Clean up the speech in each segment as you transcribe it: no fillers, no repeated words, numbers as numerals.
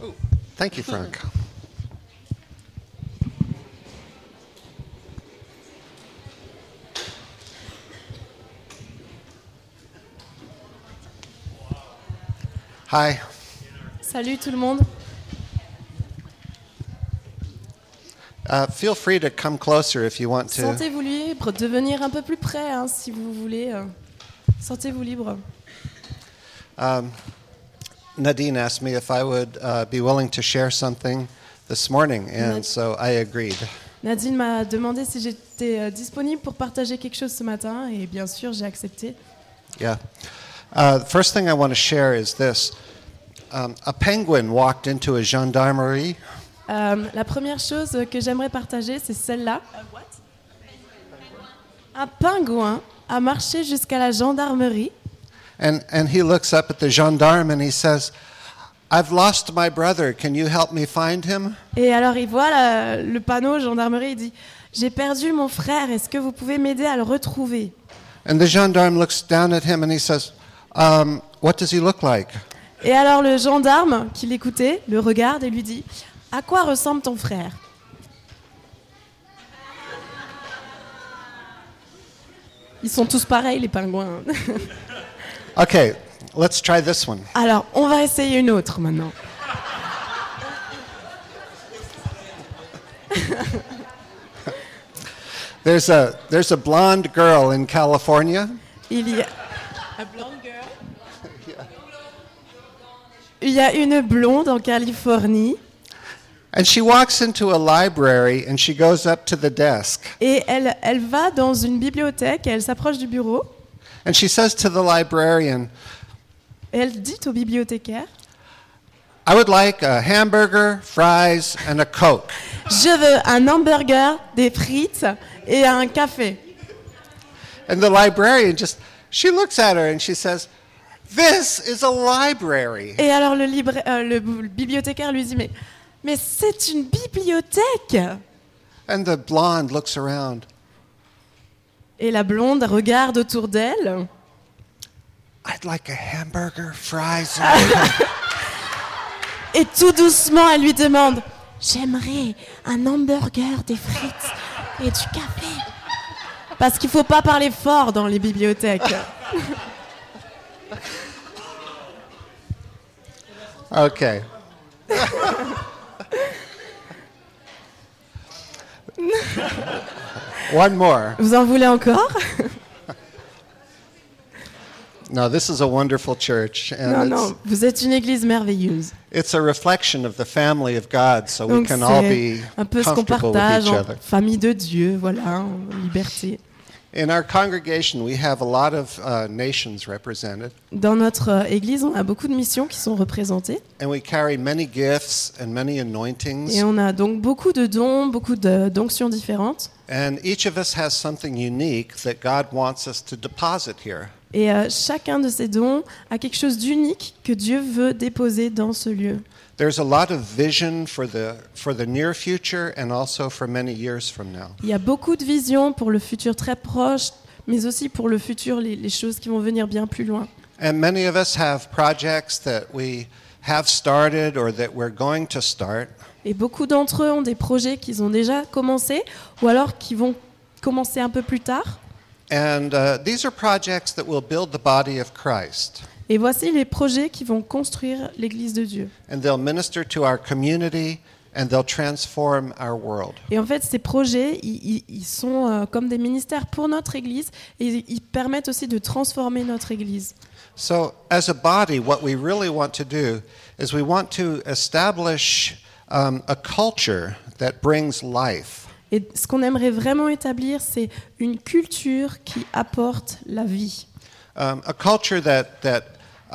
Thank you, Frank. Hi. Salut tout le monde. Feel free to come closer if you want to. Sentez-vous libre de venir un peu plus près si vous voulez. Sentez-vous libre. Nadine asked me if I would be willing to share something this morning, and so I agreed. Nadine m'a demandé si j'étais disponible pour partager quelque chose ce matin, et bien sûr j'ai accepté. Yeah. The first thing I want to share is this. A penguin walked into a gendarmerie. La première chose que j'aimerais partager, c'est celle-là. Un pingouin a marché jusqu'à la gendarmerie. And he looks up at the gendarme and he says, "I've lost my brother. Can you help me find him?" Et alors il voit le panneau gendarmerie, il dit « J'ai perdu mon frère, est-ce que vous pouvez m'aider à le retrouver ?» And the gendarme looks down at him and he says, "What does he look like?" Et alors le gendarme qui l'écoutait le regarde et lui dit « À quoi ressemble ton frère ?» Ils sont tous pareils les pingouins. Okay, let's try this one. Alors on va essayer une autre maintenant. There's a blonde girl in California. Il y a Il y a une blonde en Californie. And she walks into a library and she goes up to the desk. Et elle va dans une bibliothèque et elle s'approche du bureau. And she says to the librarian, Et elle dit au bibliothécaire, "I would like a hamburger, fries, and a Coke." je veux un hamburger, des frites et un café. And the librarian she looks at her and she says, "This is a library." Et alors le bibliothécaire lui dit, mais c'est une bibliothèque. And the blonde looks around. Et la blonde regarde autour d'elle. "I'd like a hamburger, fries, Et tout doucement, elle lui demande, j'aimerais un hamburger, des frites et du café. Parce qu'il ne faut pas parler fort dans les bibliothèques. Okay. One more. Vous en voulez encore? No, this is a wonderful church, and Non, vous êtes une église merveilleuse. it's a reflection of the family of God, so we Donc can all c'est be un peu ce qu'on comfortable with partage each en other. famille de Dieu, voilà, en liberté. In our congregation, we have a lot of nations represented, Dans notre église, on a beaucoup de missions qui sont représentées. and we carry many gifts and many anointings, Et on a donc beaucoup de dons, beaucoup d'onctions différentes. and each of us has something unique that God wants us to deposit here. Et chacun de ces dons a quelque chose d'unique que Dieu veut déposer dans ce lieu. There's a lot of vision for the near future and also for many years from now. Il y a beaucoup de visions pour le futur très proche, mais aussi pour le futur, les choses qui vont venir bien plus loin. And many of us have projects that we have started or that we're going to start. Et beaucoup d'entre eux ont des projets qu'ils ont déjà commencés ou alors qui vont commencer un peu plus tard. And these are projects that will build the body of Christ. Et voici les projets qui vont construire l'Église de Dieu. And they'll minister to our community and they'll transform our world. Et en fait, ces projets, ils sont comme des ministères pour notre Église et ils permettent aussi de transformer notre Église. So as a body, what we really want to do is we want to establish a culture that brings life. Et ce qu'on aimerait vraiment établir, c'est une culture qui apporte la vie. A culture that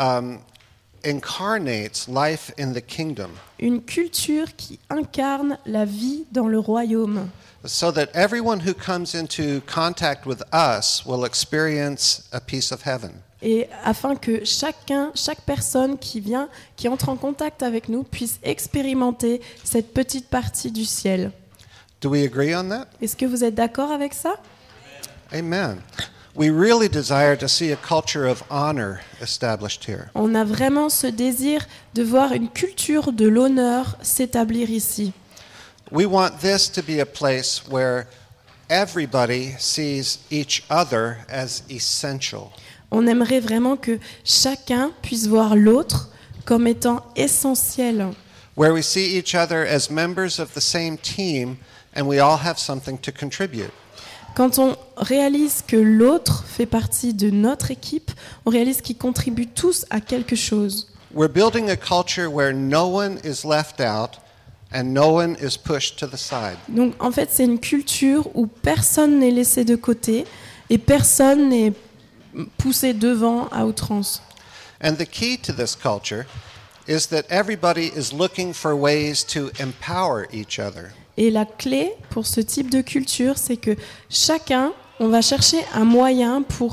incarnates life in the kingdom. Une culture qui incarne la vie dans le royaume. So that everyone who comes into contact with us will experience a piece of heaven. Et afin que chaque personne qui entre en contact avec nous puisse expérimenter cette petite partie du ciel. Do we agree on that? Est-ce que vous êtes d'accord avec ça? Amen. We really desire to see a culture of honor established here. On a vraiment ce désir de voir une culture de l'honneur s'établir ici. We want this to be a place where everybody sees each other as essential. On aimerait vraiment que chacun puisse voir l'autre comme étant essentiel. Where we see each other as members of the same team and we all have something to contribute. Quand on réalise que l'autre fait partie de notre équipe, on réalise qu'ils contribuent tous à quelque chose. We're building a culture where no one is left out and no one is pushed to the side. Donc en fait, c'est une culture où personne n'est laissé de côté et personne n'est poussé devant à outrance. And the key to this culture is that everybody is looking for ways to empower each other. Et la clé pour ce type de culture, c'est que chacun, on va chercher un moyen pour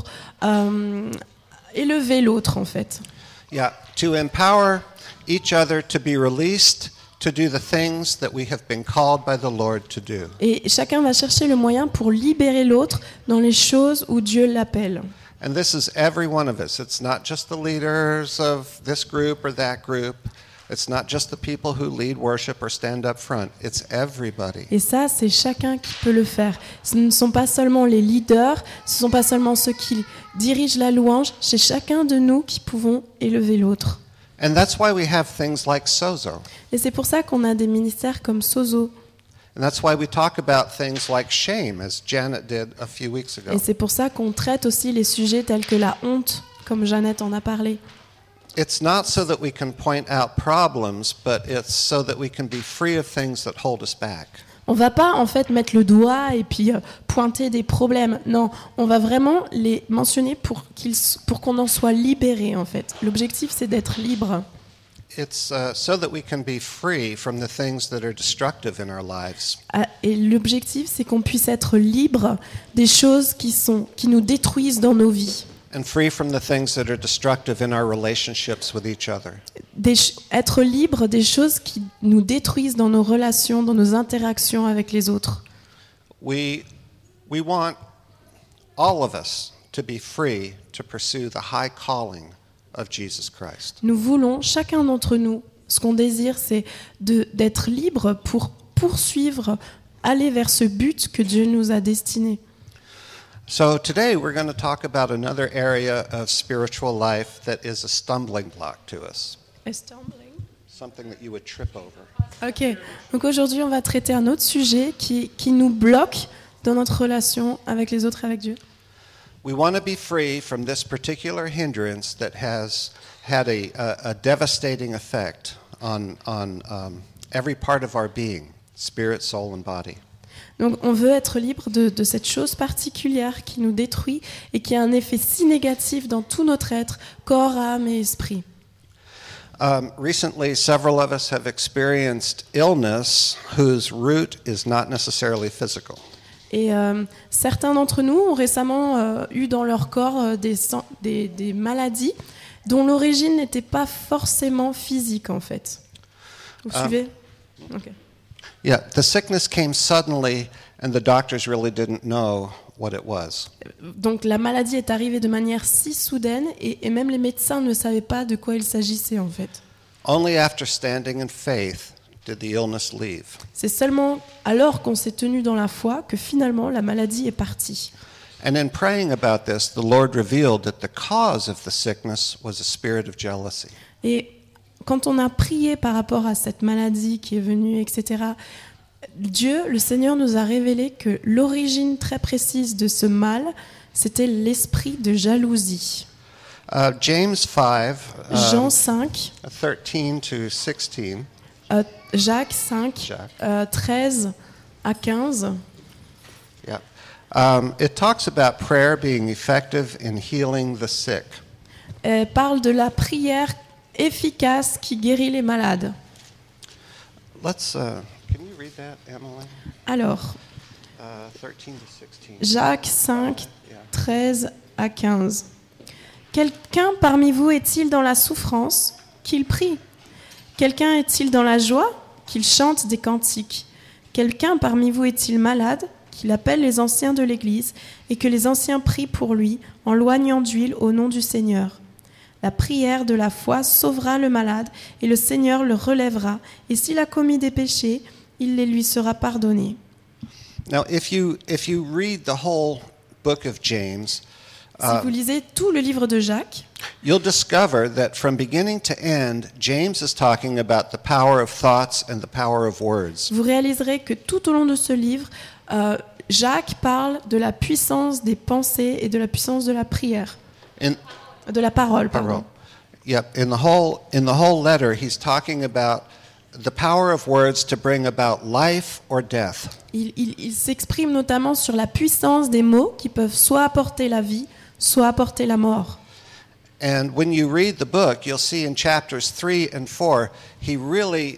élever l'autre, en fait. Yeah, to empower each other to be released to do the things that we have been called by the Lord to do. Et chacun va chercher le moyen pour libérer l'autre dans les choses où Dieu l'appelle. And this is every one of us. It's not just the leaders of this group or that group. It's not just the people who lead worship or stand up front. It's everybody. Et ça, c'est chacun qui peut le faire. Ce ne sont pas seulement les leaders, ce ne sont pas seulement ceux qui dirigent la louange, c'est chacun de nous qui pouvons élever l'autre. And that's why we have things like Sozo. Et c'est pour ça qu'on a des ministères comme Sozo. And that's why we talk about things like shame, as Janet did a few weeks ago. Et c'est pour ça qu'on traite aussi les sujets tels que la honte, comme Jeannette en a parlé. It's not so that we can point out problems, but it's so that we can be free of things that hold us back. On va pas en fait mettre le doigt et puis pointer des problèmes. Non, on va vraiment les mentionner pour qu'on en soit libéré en fait. L'objectif c'est d'être libre. It's so that we can be free from the things that are destructive in our lives. Et l'objectif c'est qu'on puisse être libre des choses qui nous détruisent dans nos vies. And free from the things that are destructive in our relationships with each other. Être libre des choses qui nous détruisent dans nos relations, dans nos interactions avec les autres. We want all of us to be free to pursue the high calling of Jesus Christ. Nous voulons, chacun d'entre nous, ce qu'on désire, c'est d'être libre pour poursuivre, aller vers ce but que Dieu nous a destiné. So today we're going to talk about another area of spiritual life that is a stumbling block to us. Something that you would trip over. Ok, donc aujourd'hui on va traiter un autre sujet qui nous bloque dans notre relation avec les autres et avec Dieu. We want to be free from this particular hindrance that has had a devastating effect on every part of our being, spirit, soul, and body. Donc on veut être libre de cette chose particulière qui nous détruit et qui a un effet si négatif dans tout notre être, corps, âme et esprit. Recently, several of us have experienced illness whose root is not necessarily physical. Et certains d'entre nous ont récemment eu dans leur corps des maladies dont l'origine n'était pas forcément physique en fait. Vous suivez? Okay. Yeah, the sickness came suddenly and the doctors really didn't know what it was. Donc la maladie est arrivée de manière si soudaine et même les médecins ne savaient pas de quoi il s'agissait en fait. Only after standing in faith did the illness leave. C'est seulement alors qu'on s'est tenu dans la foi que finalement la maladie est partie. And in praying about this, the Lord revealed that the cause of the sickness was a spirit of jealousy. Et quand on a prié par rapport à cette maladie qui est venue, etc., Dieu, le Seigneur, nous a révélé que l'origine très précise de ce mal, c'était l'esprit de jalousie. James 5, Jean 5, 13 to 16. Jacques 5, 13 à 15. Yeah. It talks about prayer being effective in healing the sick. Parle de la prière efficace qui guérit les malades. Can you read that, Emily? Alors, 13 to 16. Jacques 5, 13 à 15. Quelqu'un parmi vous est-il dans la souffrance? Qu'il prie. Quelqu'un est-il dans la joie? Qu'il chante des cantiques. Quelqu'un parmi vous est-il malade? qu'il appelle les anciens de l'Église et que les anciens prient pour lui en loignant d'huile au nom du Seigneur. La prière de la foi sauvera le malade et le Seigneur le relèvera. Et s'il a commis des péchés, il les lui sera pardonné. Now, if you read the whole book of James, Si vous lisez tout le livre de Jacques, you'll discover that from beginning to end, James is talking about the power of thoughts and the power of words. vous réaliserez que tout au long de ce livre, Jacques parle de la puissance des pensées et de la puissance de la prière, de la parole. Pardon. Yeah, in the whole letter, he's talking about the power of words to bring about life or death. Il s'exprime notamment sur la puissance des mots qui peuvent soit apporter la vie, soit apporter la mort. And when you read the book, you'll see in chapters 3 and 4, he really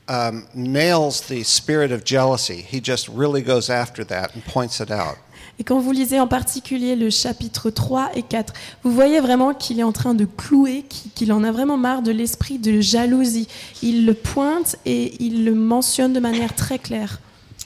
nails the spirit of jealousy. He just really goes after that and points it out. Et quand vous lisez en particulier le chapitre 3 et 4, vous voyez vraiment qu'il est en train de clouer, qu'il en a vraiment marre de l'esprit de jalousie. Il le pointe et il le mentionne de manière très claire.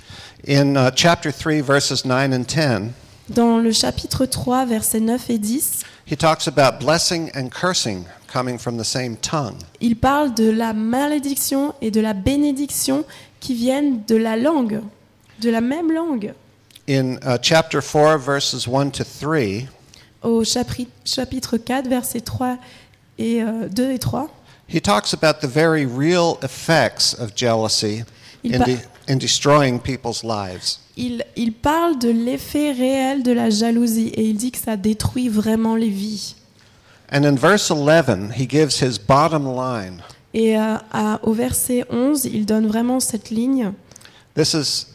In chapter 3, verses 9 and 10, Dans le chapitre 3, versets 9 et 10, he talks about blessing and cursing coming from the same tongue. il parle de la malédiction et de la bénédiction qui viennent de la langue, de la même langue. In chapter 4, verses 1 to 3, Au chapitre 4, versets 3 et 2 et 3, he talks about the very real effects of jealousy Il in, pa- in destroying people's lives. il parle de l'effet réel de la jalousie et il dit que ça détruit vraiment les vies. And in verse 11, he gives his bottom line. Et au verset 11, il donne vraiment cette ligne. This is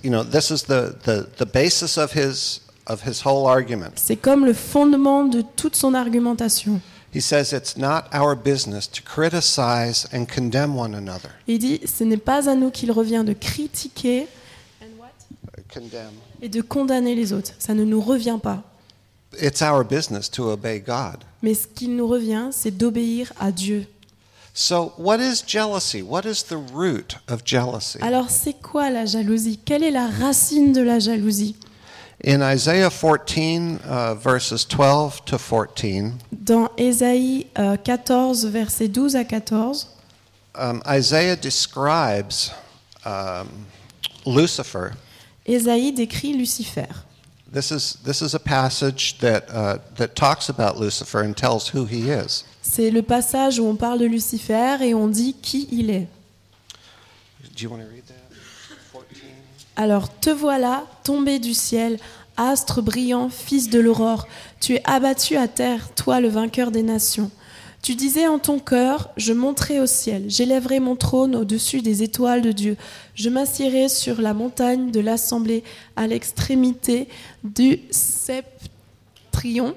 the basis of his whole argument. C'est comme le fondement de toute son argumentation. He says it's not our business to criticize and condemn one another. Il dit, ce n'est pas à nous qu'il revient de critiquer Condemn. et de condamner les autres. Ça ne nous revient pas. It's our business to obey God. Mais ce qui nous revient, c'est d'obéir à Dieu. So, what is jealousy? What is the root of jealousy? Alors, c'est quoi la jalousie? Quelle est la racine de la jalousie? In Isaiah 14, verses 12 to 14, Dans Ésaïe 14, versets 12 à 14, Isaiah describes Lucifer. Ésaïe décrit Lucifer. This is a passage that talks about Lucifer and tells who he is. C'est le passage où on parle de Lucifer et on dit qui il est. Do you want to read that? 14. Alors, te voilà, tombé du ciel, astre brillant, fils de l'aurore. Tu es abattu à terre, toi le vainqueur des nations. Tu disais en ton cœur, je monterai au ciel, j'élèverai mon trône au-dessus des étoiles de Dieu. Je m'assiérai sur la montagne de l'assemblée à l'extrémité du septentrion.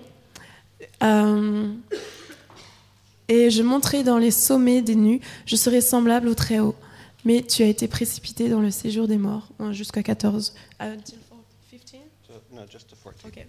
Et je monterai dans les sommets des nues, je serai semblable au Très-Haut. Mais tu as été précipité dans le séjour des morts, jusqu'à 14. Until 15? No, just to 14. Okay.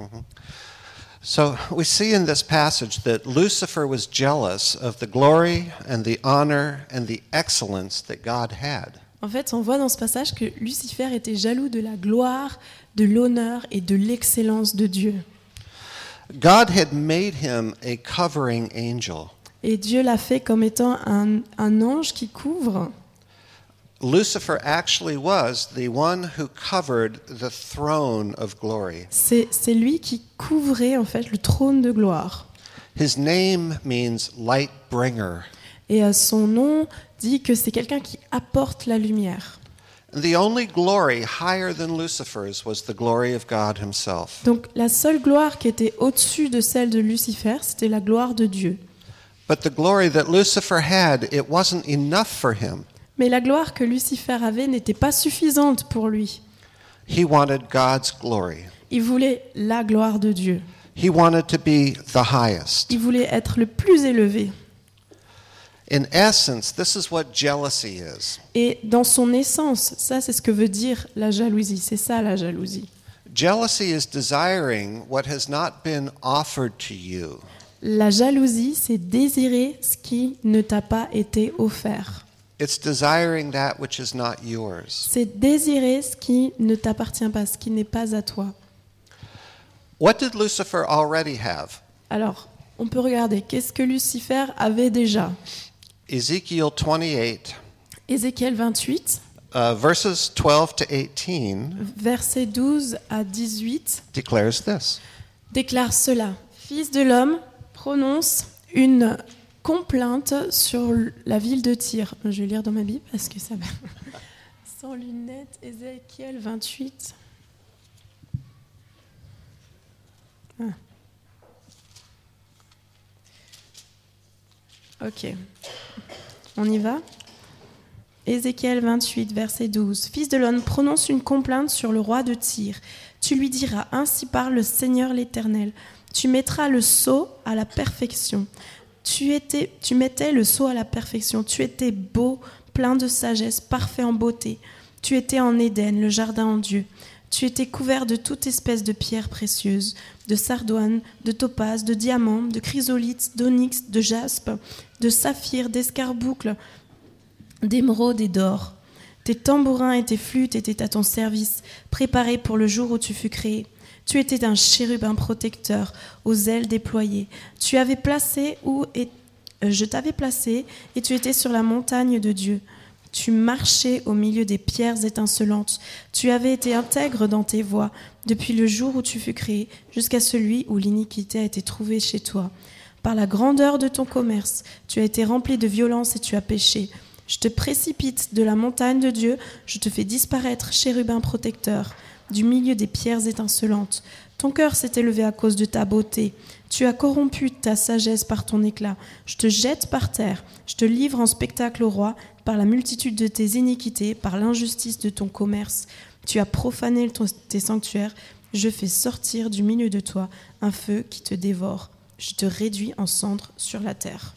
So we see in this passage that Lucifer was jealous of the glory and the honor and the excellence that God had. En fait, on voit dans ce passage que Lucifer était jaloux de la gloire, de l'honneur et de l'excellence de Dieu. God had made him a covering angel. Et Dieu l'a fait comme étant un ange qui couvre. Lucifer actually was the one who covered the throne of glory. C'est lui qui couvrait en fait le trône de gloire. His name means light bringer. Et son nom dit que c'est quelqu'un qui apporte la lumière. The only glory higher than Lucifer's was the glory of God himself. Donc la seule gloire qui était au-dessus de celle de Lucifer, c'était la gloire de Dieu. But the glory that Lucifer had, it wasn't enough for him. Mais la gloire que Lucifer avait n'était pas suffisante pour lui. He wanted God's glory. Il voulait la gloire de Dieu. He wanted to be the highest. Il voulait être le plus élevé. In essence, this is what jealousy is. Et dans son essence, ça c'est ce que veut dire la jalousie. C'est ça la jalousie. Jealousy is desiring what has not been offered to you. La jalousie, c'est désirer ce qui ne t'a pas été offert. It's desiring that which is not yours. C'est désirer ce qui ne t'appartient pas, ce qui n'est pas à toi. What did Lucifer already have? Alors, on peut regarder, qu'est-ce que Lucifer avait déjà? Ezekiel 28, Ézéchiel 28, verses 12 to 18 versets 12 à 18, declares this. déclare cela. Fils de l'homme, prononce une complainte sur la ville de Tyr. Je vais lire dans ma Bible parce que ça va. Sans lunettes, Ézéchiel 28. Ah. Ok. On y va ? Ézéchiel 28, verset 12. Fils de l'homme, prononce une complainte sur le roi de Tyr. Tu lui diras, ainsi parle le Seigneur l'Éternel. Tu mettras le sceau à la perfection. Tu mettais le sceau à la perfection. Tu étais beau, plein de sagesse, parfait en beauté. Tu étais en Éden, le jardin en Dieu. Tu étais couvert de toute espèce de pierres précieuses, de sardoine, de topaze, de diamants, de chrysolites, d'onyx, de jaspe, de saphir, d'escarboucle, d'émeraude et d'or. Tes tambourins et tes flûtes étaient à ton service, préparés pour le jour où tu fus créé. Tu étais un chérubin protecteur, aux ailes déployées. Je t'avais placé et tu étais sur la montagne de Dieu. Tu marchais au milieu des pierres étincelantes. Tu avais été intègre dans tes voies, depuis le jour où tu fus créé, jusqu'à celui où l'iniquité a été trouvée chez toi. Par la grandeur de ton commerce, tu as été rempli de violence et tu as péché. Je te précipite de la montagne de Dieu, je te fais disparaître, chérubin protecteur, du milieu des pierres étincelantes. Ton cœur s'est élevé à cause de ta beauté. Tu as corrompu ta sagesse par ton éclat. Je te jette par terre. Je te livre en spectacle au roi par la multitude de tes iniquités, par l'injustice de ton commerce. Tu as profané tes sanctuaires. Je fais sortir du milieu de toi un feu qui te dévore. Je te réduis en cendres sur la terre.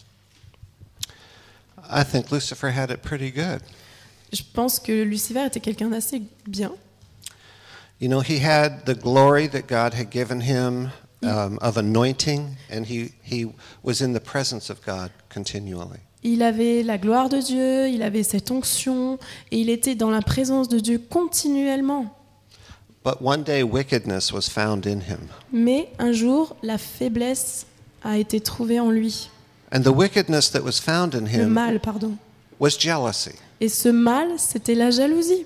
I think Lucifer had it pretty good. Je pense que Lucifer était quelqu'un d'assez bien. You know, he had the glory that God had given him of anointing, and he was in the presence of God continually. Il avait la gloire de Dieu, il avait cette onction, et il était dans la présence de Dieu continuellement. But one day wickedness was found in him. Mais un jour, la faiblesse a été trouvée en lui. And the wickedness that was found in Le him mal, pardon. was jealousy. Et ce mal, c'était la jalousie.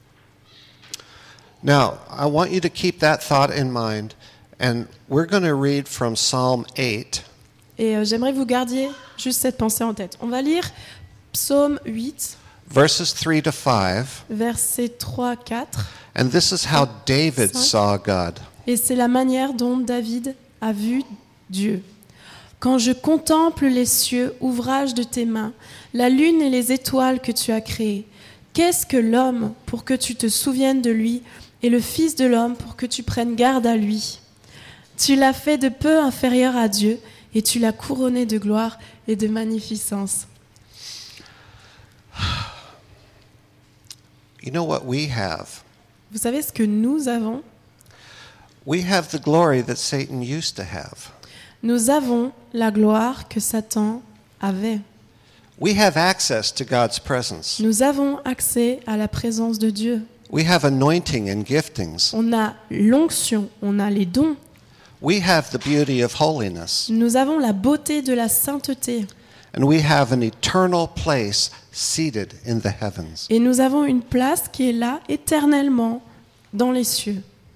Now, I want you to keep that thought in mind, and we're going to read from Psalm 8. Et j'aimerais que vous gardiez juste cette pensée en tête. On va lire Psaume 8, Verses 3 to 5, versets 3, 4. and this is how David 5. saw God. Et c'est la manière dont David a vu Dieu. Quand je contemple les cieux, ouvrage de tes mains, la lune et les étoiles que tu as créées, qu'est-ce que l'homme pour que tu te souviennes de lui, et le Fils de l'homme pour que tu prennes garde à lui? Tu l'as fait de peu inférieur à Dieu, et tu l'as couronné de gloire et de magnificence. You know what we have? Vous savez ce que nous avons? We have the glory that Satan used to have. Nous avons la gloire que Satan avait. We have access to God's presence. Nous avons accès à la présence de Dieu. We have anointing and giftings. On a l'onction, on a les dons. We have the beauty of holiness. Nous avons la beauté de la sainteté. And we have an eternal place seated in the heavens. Et nous avons une place qui est là éternellement dans les cieux.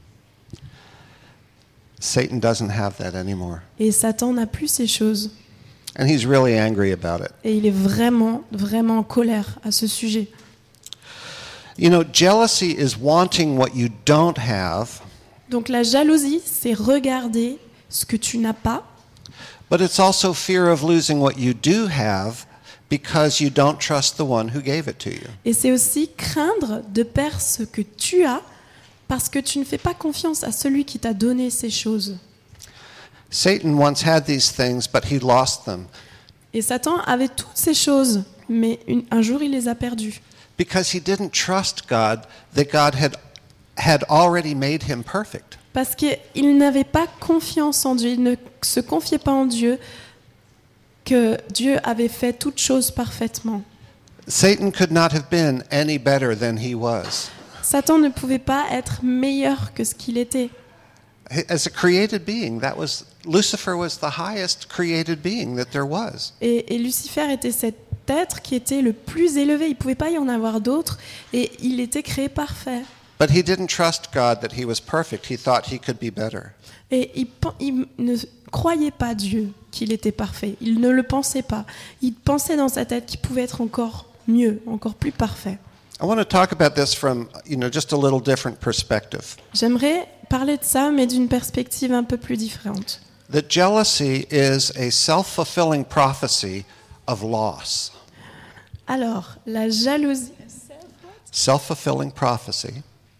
Satan doesn't have that anymore. Et Satan n'a plus ces choses. And he's really angry about it. Et il est vraiment, vraiment en colère à ce sujet. You know, jealousy is wanting what you don't have, Donc la jalousie, c'est regarder ce que tu n'as pas, but it's also fear of losing what you do have because you don't trust the one who gave it to you. et c'est aussi craindre de perdre ce que tu as parce que tu ne fais pas confiance à celui qui t'a donné ces choses. Satan once had these things, but he lost them Et Satan avait toutes ces choses, mais un jour il les a perdues. because he didn't trust God, that God had already made him perfect. Parce qu'il n'avait pas confiance en Dieu, il ne se confiait pas en Dieu, que Dieu avait fait toutes choses parfaitement. Satan could not have been any better than he was. Satan ne pouvait pas être meilleur que ce qu'il était. As a created being, Lucifer was the highest created being that there was. Et Lucifer était cet être qui était le plus élevé. Il ne pouvait pas y en avoir d'autres. Et il était créé parfait. But he didn't trust God that he was perfect. He thought he could be better. Et il ne croyait pas Dieu qu'il était parfait. Il ne le pensait pas. Il pensait dans sa tête qu'il pouvait être encore mieux, encore plus parfait. I want to talk about this from, just a little different perspective. J'aimerais parler de ça, mais d'une perspective un peu plus différente. That jealousy is a self-fulfilling prophecy of loss. Alors, la jalousie. Self-fulfilling prophecy.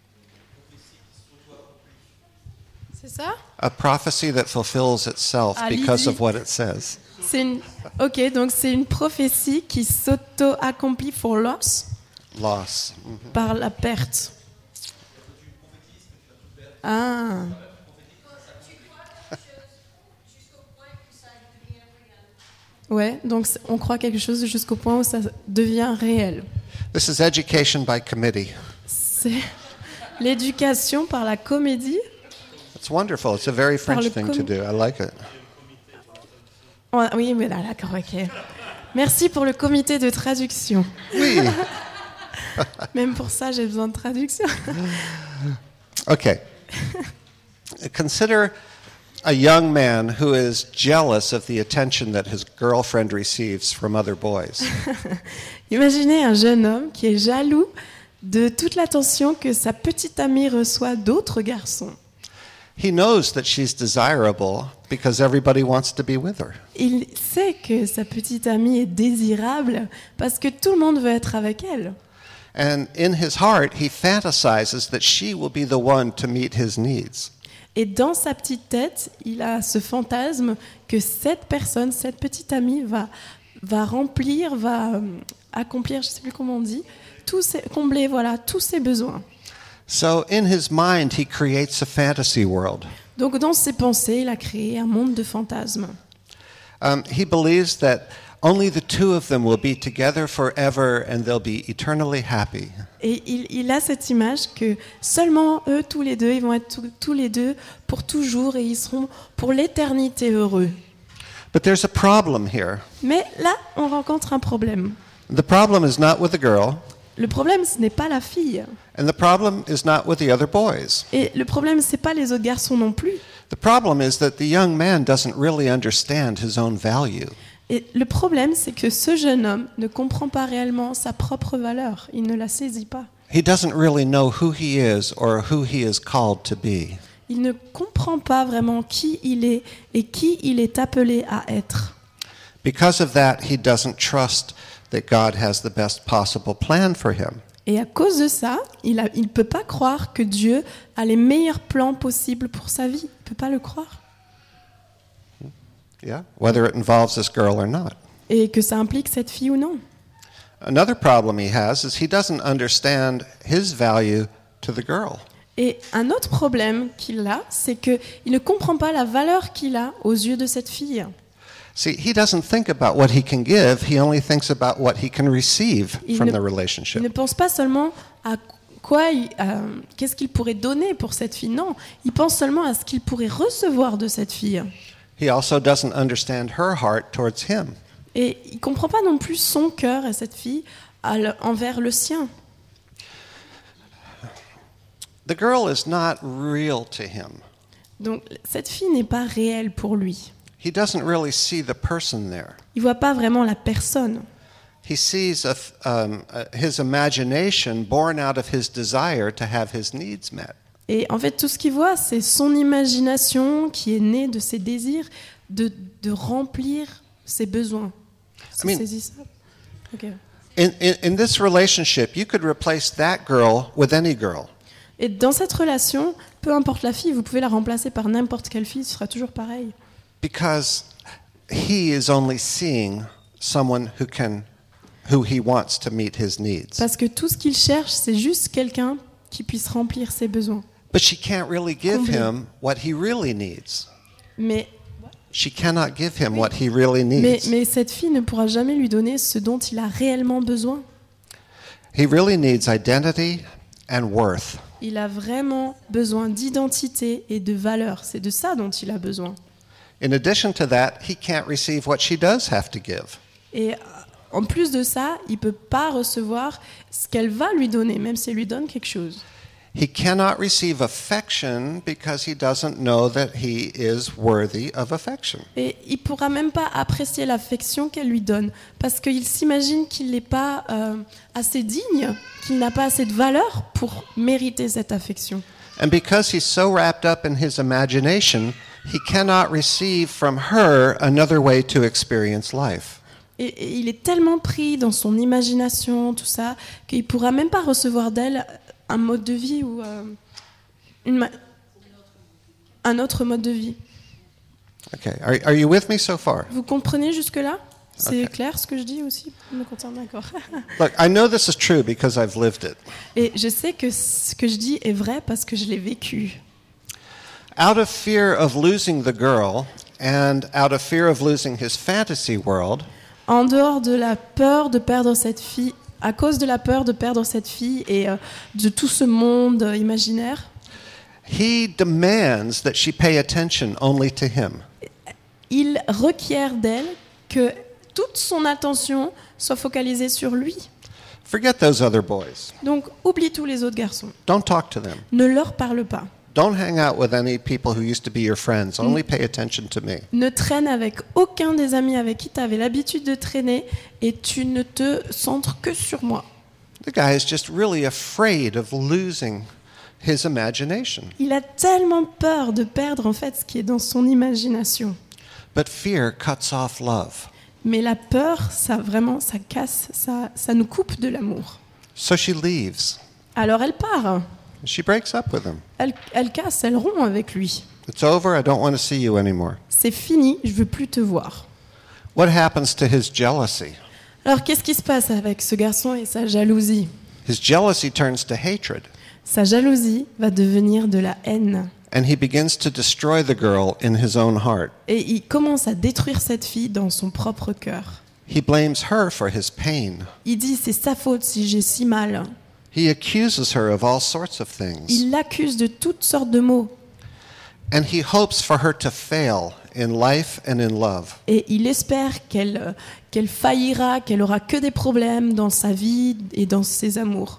C'est ça? A prophecy that fulfills itself because of what it says. Ok, donc c'est une prophétie qui s'auto-accomplit for loss. Loss. Par la perte. Ah. Ouais, donc on croit quelque chose jusqu'au point où ça devient réel. This is education by committee. C'est l'éducation par la comédie. It's wonderful. It's a very French thing to do. I like it. Oui, mais là, d'accord, ok. Merci pour le comité de traduction. Oui. Même pour ça, j'ai besoin de traduction. Okay. Consider a young man who is jealous of the attention that his girlfriend receives from other boys. Imaginez un jeune homme qui est jaloux de toute l'attention que sa petite amie reçoit d'autres garçons. He knows that she's desirable because everybody wants to be with her. Il sait que sa petite amie est désirable parce que tout le monde veut être avec elle. And in his heart, he fantasizes that she will be the one to meet his needs. Et dans sa petite tête, il a ce fantasme que cette personne, cette petite amie va remplir, va accomplir, je ne sais plus comment on dit, combler tous ses besoins. So in his mind, he creates a fantasy world. Donc dans ses pensées, il a créé un monde de fantasmes. He believes that only the two of them will be together forever and they'll be eternally happy. Et il a cette image que seulement eux, tous les deux, ils vont être tous les deux pour toujours et ils seront pour l'éternité heureux. But there's a problem here. Mais là, on rencontre un problème. The problem is not with the girl. Le problème, ce n'est pas la fille. And the problem is not with the other boys. Et le problème, ce n'est pas les autres garçons non plus. The problem is that the young man doesn't really understand his own value. Et le problème, c'est que ce jeune homme ne comprend pas réellement sa propre valeur. Il ne la saisit pas. He doesn't really know who he is or who he is called to be. Il ne comprend pas vraiment qui il est et qui il est appelé à être. Because of that, he doesn't trust that God has the best possible plan for him. Et à cause de ça, il ne peut pas croire que Dieu a les meilleurs plans possibles pour sa vie. Il ne peut pas le croire. Yeah, whether it involves this girl or not. Et que ça implique cette fille ou non. Another problem he has is he doesn't understand his value to the girl. Et un autre problème qu'il a, c'est qu'il ne comprend pas la valeur qu'il a aux yeux de cette fille. See, he doesn't think about what he can give, he only thinks about what he can receive from the Il relationship. ne pense pas seulement à qu'est-ce qu'il pourrait donner pour cette fille. Non, il pense seulement à ce qu'il pourrait recevoir de cette fille. He also doesn't understand her heart towards him. Et il ne comprend pas non plus son cœur à cette fille envers le sien. The girl is not real to him. Donc cette fille n'est pas réelle pour lui. He doesn't really see the person there. Il ne voit pas vraiment la personne. He sees his imagination born out of his desire to have his needs met. Et en fait, tout ce qu'il voit, c'est son imagination qui est née de ses désirs de remplir ses besoins. I mean, saisissable. Okay. In this relationship, you could replace that girl with any girl. Et dans cette relation, peu importe la fille, vous pouvez la remplacer par n'importe quelle fille, ce sera toujours pareil. Because he is only seeing someone who he wants to meet his needs. Parce que tout ce qu'il cherche, c'est juste quelqu'un qui puisse remplir ses besoins. But she can't really give him what he really needs. Mais She cannot give him what he really needs. Mais cette fille ne pourra jamais lui donner ce dont il a réellement besoin. He really needs identity and worth. Il a vraiment besoin d'identité et de valeur. C'est de ça dont il a besoin. In addition to that, he can't receive what she does have to give. Et en plus de ça, il ne peut pas recevoir ce qu'elle va lui donner, même si elle lui donne quelque chose. He cannot receive affection because he doesn't know that he is worthy of affection. Et il ne pourra même pas apprécier l'affection qu'elle lui donne, parce qu'il s'imagine qu'il n'est pas assez digne, qu'il n'a pas assez de valeur pour mériter cette affection. And because he's so wrapped up in his imagination, he cannot receive from her another way to experience life. Et il est tellement pris dans son imagination, tout ça, qu'il ne pourra même pas recevoir d'elle un mode de vie ou un autre mode de vie. Okay, are you with me so far? Vous comprenez jusque-là? C'est Ok. clair ce que je dis aussi? Je me concerne, d'accord. Look, I know this is true because I've lived it. Et je sais que ce que je dis est vrai parce que je l'ai vécu. Out of fear of losing the girl and out of fear of losing his fantasy world, En dehors de la peur de perdre cette fille, à cause de la peur de perdre cette fille et de tout ce monde imaginaire, he demands that she pay attention only to him. il requiert d'elle que toute son attention soit focalisée sur lui. Forget those other boys. Donc, oublie tous les autres garçons. Don't talk to them. Ne leur parle pas. Don't hang out with any people who used to be your friends. Only pay attention to me. Ne traîne avec aucun des amis avec qui tu avais l'habitude de traîner et tu ne te centres que sur moi. The guy is just really afraid of losing his imagination. Il a tellement peur de perdre en fait ce qui est dans son imagination. But fear cuts off love. Mais la peur, ça vraiment, ça casse, ça nous coupe de l'amour. So she leaves. Alors elle part, She breaks up with him. elle casse, elle rompt avec lui. It's over. I don't want to see you anymore. C'est fini, je veux plus te voir. What happens to his jealousy? Alors qu'est-ce qui se passe avec ce garçon et sa jalousie? His jealousy turns to hatred, Sa jalousie va devenir de la haine. and he begins to destroy the girl in his own heart. Et il commence à détruire cette fille dans son propre cœur. He blames her for his pain. Il dit c'est sa faute si j'ai si mal. He accuses her of all sorts of things. Il l'accuse de toutes sortes de maux. And he hopes for her to fail in life and in love. Et il espère qu'elle faillira, qu'elle aura que des problèmes dans sa vie et dans ses amours.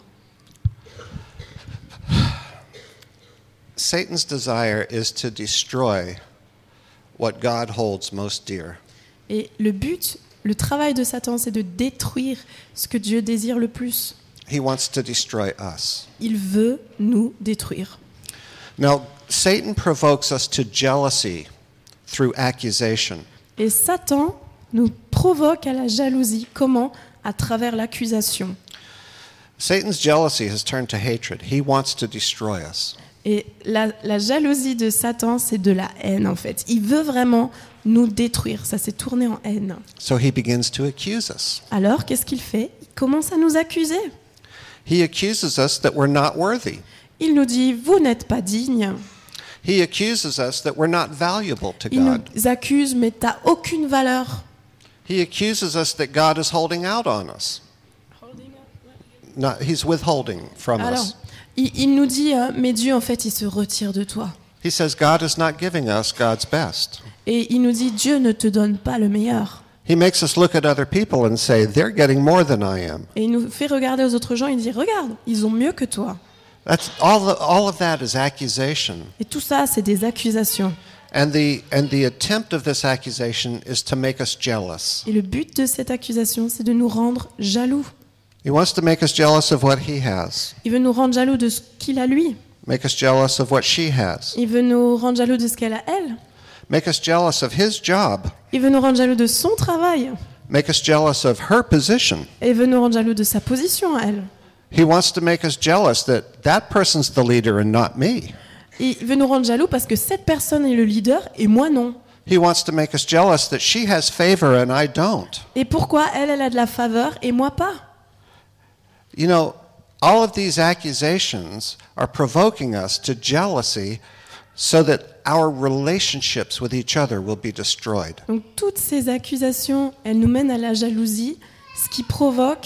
Satan's desire is to destroy what God holds most dear. Et le but, le travail de Satan, c'est de détruire ce que Dieu désire le plus. He wants to destroy us. Il veut nous détruire. Now, Satan provokes us to jealousy through accusation. Et Satan nous provoque à la jalousie. Comment? À travers l'accusation. Satan's jealousy has turned to hatred. He wants to destroy us. Et la jalousie de Satan, c'est de la haine en fait. Il veut vraiment nous détruire. Ça s'est tourné en haine. So he begins to accuse us. Alors, qu'est-ce qu'il fait? Il commence à nous accuser. He accuses us that we're not worthy. Il nous dit, vous n'êtes pas digne. He accuses us that we're not valuable to Il God. nous accuse, mais tu n'as aucune valeur. He accuses us that God is holding out on us. He's withholding from Alors, us. il nous dit, mais Dieu, en fait, il se retire de toi. He says God is not giving us God's best. Et il nous dit, Dieu ne te donne pas le meilleur. He makes us look at other people and say, they're getting more than I am. Et il nous fait regarder aux autres gens, il dit, regarde, ils ont mieux que toi. That's all of that is accusation. Et tout ça, c'est des accusations. And the attempt of this accusation is to make us jealous. Et le but de cette accusation, c'est de nous rendre jaloux. He wants to make us jealous of what he has. Il veut nous rendre jaloux de ce qu'il a lui. Make us jealous of what she has. Il veut nous rendre jaloux de ce qu'elle a elle. Make us jealous of his job. Il veut nous rendre jaloux de son travail. Make us jealous of her position. Et il veut nous rendre jaloux de sa position à elle. He wants to make us jealous that person's the leader and not me. Et il veut nous rendre jaloux parce que cette personne est le leader et moi non. He wants to make us jealous that she has favor and I don't. Et pourquoi elle a de la faveur et moi pas? You know, all of these accusations are provoking us to jealousy so that our relationships with each other will be destroyed. Donc toutes ces accusations, elles nous mènent à la jalousie, ce qui provoque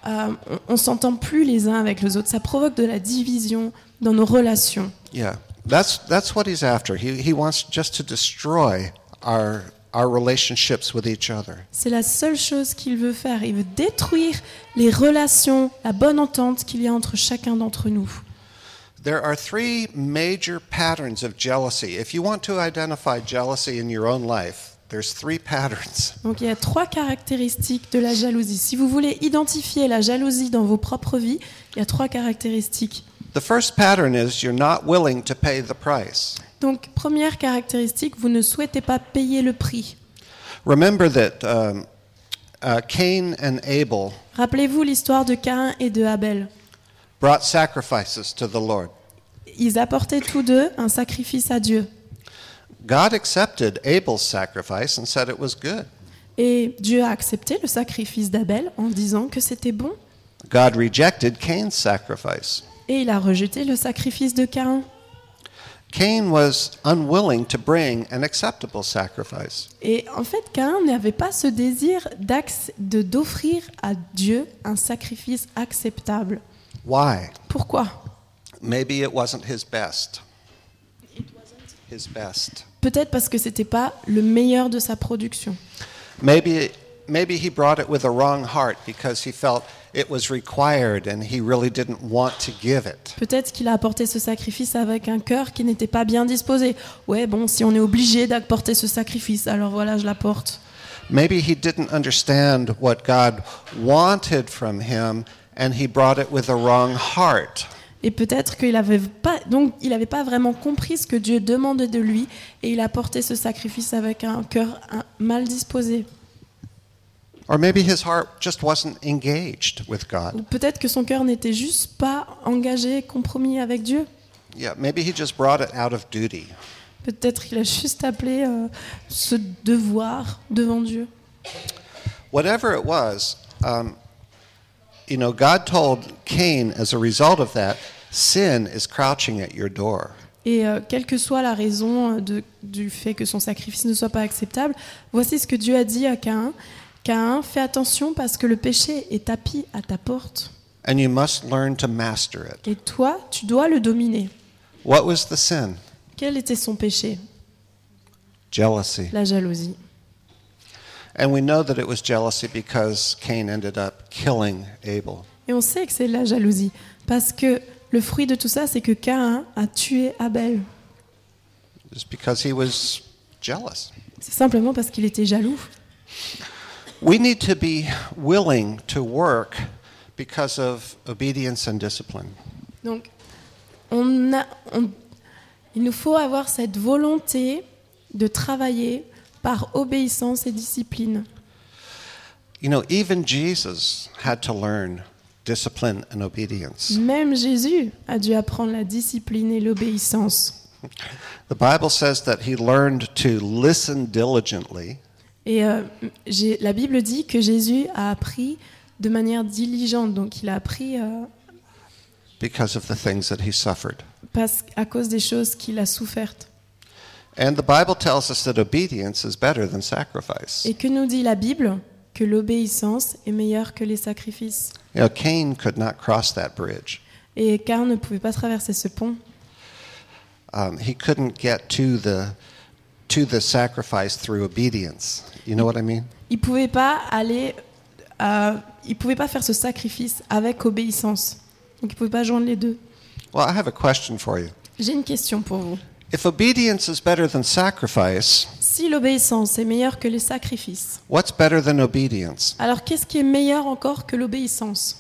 on s'entend plus les uns avec les autres. Ça provoque de la division dans nos relations. Yeah, that's what he's after. He wants just to destroy our relationships with each other. C'est la seule chose qu'il veut faire. Il veut détruire les relations, la bonne entente qu'il y a entre chacun d'entre nous. There are three major patterns of jealousy. If you want to identify jealousy in your own life, there's three patterns. Donc il y a 3 caractéristiques de la jalousie. Si vous voulez identifier la jalousie dans vos propres vies, il y a 3 caractéristiques. The first pattern is you're not willing to pay the price. Donc première caractéristique, vous ne souhaitez pas payer le prix. Remember that Cain and Abel Rappelez-vous l'histoire de Caïn et de Abel. brought sacrifices to the Lord. Ils apportaient tous deux un sacrifice à Dieu. God accepted Abel's sacrifice and said it was good. Et Dieu a accepté le sacrifice d'Abel en disant que c'était bon. God rejected Cain's sacrifice. Et il a rejeté le sacrifice de Caïn. Cain was unwilling to bring an acceptable sacrifice. Et en fait, Caïn n'avait pas ce désir d'offrir à Dieu un sacrifice acceptable. Why? Pourquoi? Maybe it wasn't his best. His best. Peut-être parce que c'était pas le meilleur de sa production. Maybe he brought it with a wrong heart because he felt it was required and he really didn't want to give it. Peut-être qu'il a apporté ce sacrifice avec un cœur qui n'était pas bien disposé. Ouais, bon, si on est obligé d'apporter ce sacrifice, alors voilà, je l'apporte. Maybe he didn't understand what God wanted from him and he brought it with a wrong heart. Et peut-être qu'il n'avait pas vraiment compris ce que Dieu demandait de lui et il a apporté ce sacrifice avec un cœur mal disposé. Or maybe his heart just wasn't engaged with God. Ou peut-être que son cœur n'était juste pas engagé, compromis avec Dieu. Yeah, maybe he just brought it out of duty. Peut-être qu'il a juste appelé ce devoir devant Dieu. Whatever it was, God told Cain as a result of that, sin is crouching at your door. Et quelle que soit la raison du fait que son sacrifice ne soit pas acceptable, voici ce que Dieu a dit à Caïn. Caïn, fais attention parce que le péché est tapis à ta porte. And you must learn to master it. Et toi, tu dois le dominer. What was the sin? Quel était son péché? Jealousy. La jalousie. And we know that it was jealousy because Cain ended up killing Abel. Et on sait que c'est la jalousie parce que le fruit de tout ça, c'est que Caïn a tué Abel. Just because he was jealous. C'est simplement parce qu'il était jaloux. We need to be willing to work because of obedience and discipline. Donc, il nous faut avoir cette volonté de travailler par obéissance et discipline. Even Jesus had to learn discipline and obedience. Même Jésus a dû apprendre la discipline et l'obéissance. The Bible says that he learned to listen diligently. Et la Bible dit que Jésus a appris de manière diligente, donc il a appris Because of the things that he suffered. à cause des choses qu'il a souffertes. And the Bible tells us that obedience is better than sacrifice. Et que nous dit la Bible? Que l'obéissance est meilleure que les sacrifices. Cain could not cross that bridge. Et Caïn ne pouvait pas traverser ce pont. He couldn't get to the sacrifice through obedience. You know what I mean? Il pouvait pas faire ce sacrifice avec obéissance. Donc il pouvait pas joindre les deux. Well, I have a question for you. J'ai une question pour vous. If obedience is better than sacrifice, Si l'obéissance est meilleure que les sacrifices, what's better than obedience? alors qu'est-ce qui est meilleur encore que l'obéissance?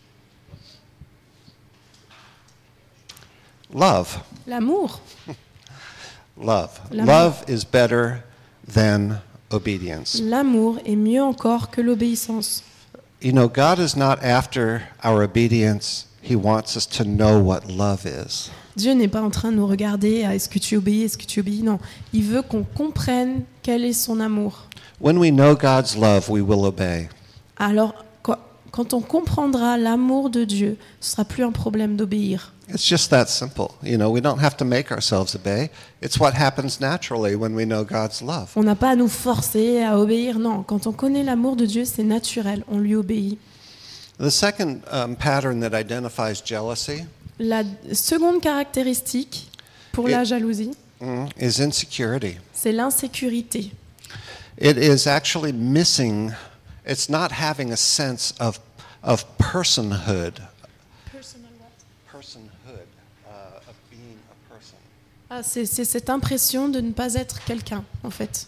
Love. L'amour. Love. L'amour. Love is better than obedience. L'amour est mieux encore que l'obéissance. God is not after our obedience. He wants us to know what love is. Dieu n'est pas en train de nous regarder à est-ce que tu obéis, est-ce que tu obéis. Non, il veut qu'on comprenne quel est son amour. When we know God's love, we will obey. Alors, quand on comprendra l'amour de Dieu, ce sera plus un problème d'obéir. It's just that simple. We don't have to make ourselves obey. It's what happens naturally when we know God's love. On n'a pas à nous forcer à obéir. Non, quand on connaît l'amour de Dieu, c'est naturel, on lui obéit. The second pattern that identifies jealousy La seconde caractéristique pour la jalousie, is insecurity. c'est l'insécurité. It is actually missing, it's not having a sense of personhood. Personhood, of being a person. Ah, c'est cette impression de ne pas être quelqu'un, en fait.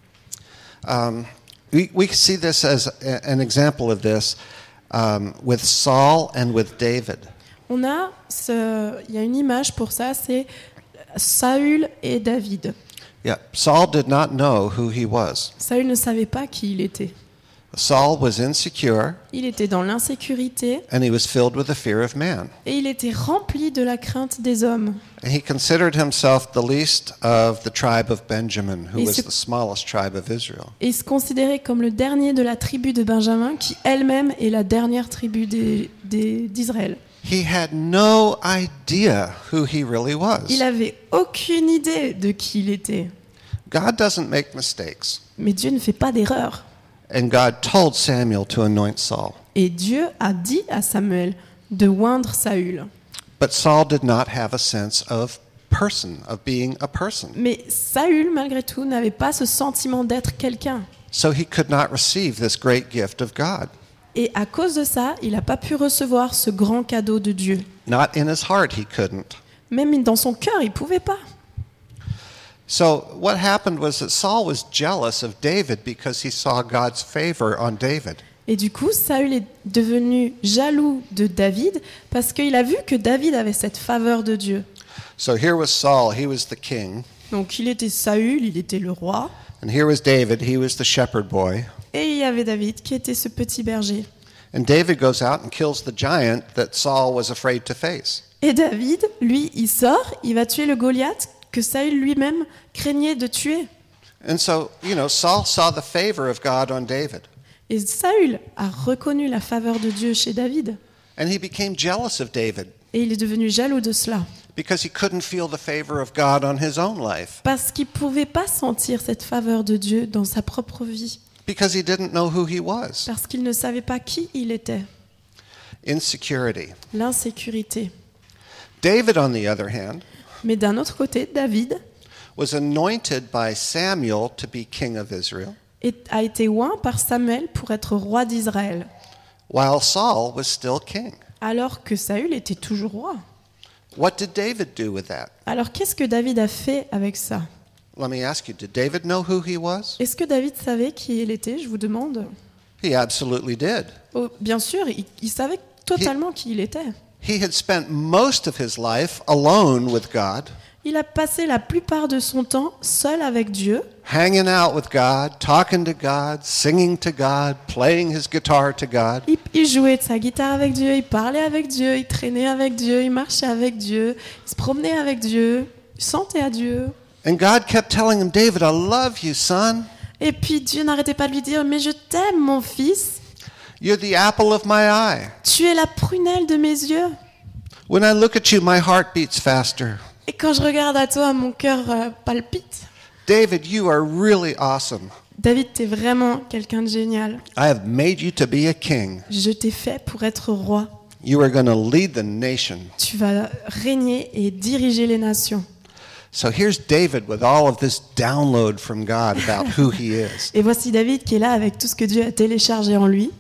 We see this as an example of this with Saul and with David. Il y a une image pour ça, c'est Saül et David. Yeah, Saul did not know who he was. Saül ne savait pas qui il était. Saul was insecure Il était dans l'insécurité and he was filled with the fear of man. et il était rempli de la crainte des hommes. And he considered himself the least of the tribe of Benjamin, who Et was ce- the smallest tribe of Israel. Et il se considérait comme le dernier de la tribu de Benjamin, qui elle-même est la dernière tribu d'Israël. He had no idea who he really was. Il avait aucune idée de qui il était. God doesn't make mistakes. Mais Dieu ne fait pas d'erreur. And God told Samuel to anoint Saul. Et Dieu a dit à Samuel de oindre Saül. But Saul did not have a sense of person, of being a person. Mais Saül, malgré tout, n'avait pas ce sentiment d'être quelqu'un. So he could not receive this great gift of God. Et à cause de ça, il n'a pas pu recevoir ce grand cadeau de Dieu. Not in his heart, he couldn't. Même dans son cœur, il ne pouvait pas. So what happened was that Saul was jealous of David because he saw God's favor on David. Et du coup, Saül est devenu jaloux de David parce qu'il a vu que David avait cette faveur de Dieu. So here was Saul, he was the king. Donc il était Saül, il était le roi. And here was David, he was the shepherd boy. Et il y avait David qui était ce petit berger. And David goes out and kills the giant that Saul was afraid to face. Et David, lui, il sort, il va tuer le Goliath que Saül lui-même craignait de tuer. And so, Saul saw the favor of God on David. Et Saül a reconnu la faveur de Dieu chez David. And he became jealous of David Et il est devenu jaloux de cela. because he couldn't feel the favor of God on his own life. Parce qu'il ne pouvait pas sentir cette faveur de Dieu dans sa propre vie. Because he didn't know who he was. Parce qu'il ne savait pas qui il était. Insecurity. L'insécurité. David, on the other hand, Mais d'un autre côté, David was anointed by Samuel to be king of Israel, a été oint par Samuel pour être roi d'Israël, while Saul was still king. alors que Saül était toujours roi. What did David do with that? Alors qu'est-ce que David a fait avec ça? Let me ask you, did David know who he was? Est-ce que David savait qui il était, je vous demande? He absolutely did. Oh, bien sûr, il savait totalement qui il était. He had spent most of his life alone with God, Il a passé la plupart de son temps seul avec Dieu, hanging out with God, talking to God, singing to God, playing his guitar to God. il jouait de sa guitare avec Dieu, il parlait avec Dieu, il traînait avec Dieu, il marchait avec Dieu, il se promenait avec Dieu, il chantait à Dieu. And God kept telling him, David, I love you, son. Et puis Dieu n'arrêtait pas de lui dire, mais je t'aime mon fils, You're the apple of my eye. tu es la prunelle de mes yeux. When I look at you, my heart beats faster. Et quand je regarde à toi, mon cœur palpite. David, you are really awesome. David, t'es vraiment quelqu'un de génial. I have made you to be a king. Je t'ai fait pour être roi. You are going to lead the nation. Tu vas régner et diriger les nations. So here's David with all of this download from God about who he is. Et voici David qui est là avec tout ce que Dieu a téléchargé en lui.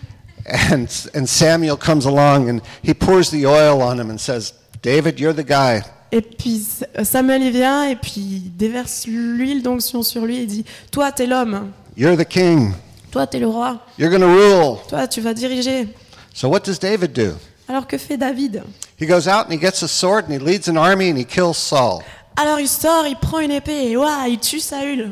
And Samuel comes along and he pours the oil on him and says, David, you're the guy. Et puis Samuel il vient et puis il déverse l'huile d'onction sur lui et dit, toi t'es l'homme, You're the king. toi t'es le roi, You're going to rule. toi tu vas diriger. So what does David do? Alors que fait David? He goes out and he gets a sword and he leads an army and he kills Saul. Alors il sort, il prend une épée et ouah, il tue Saül.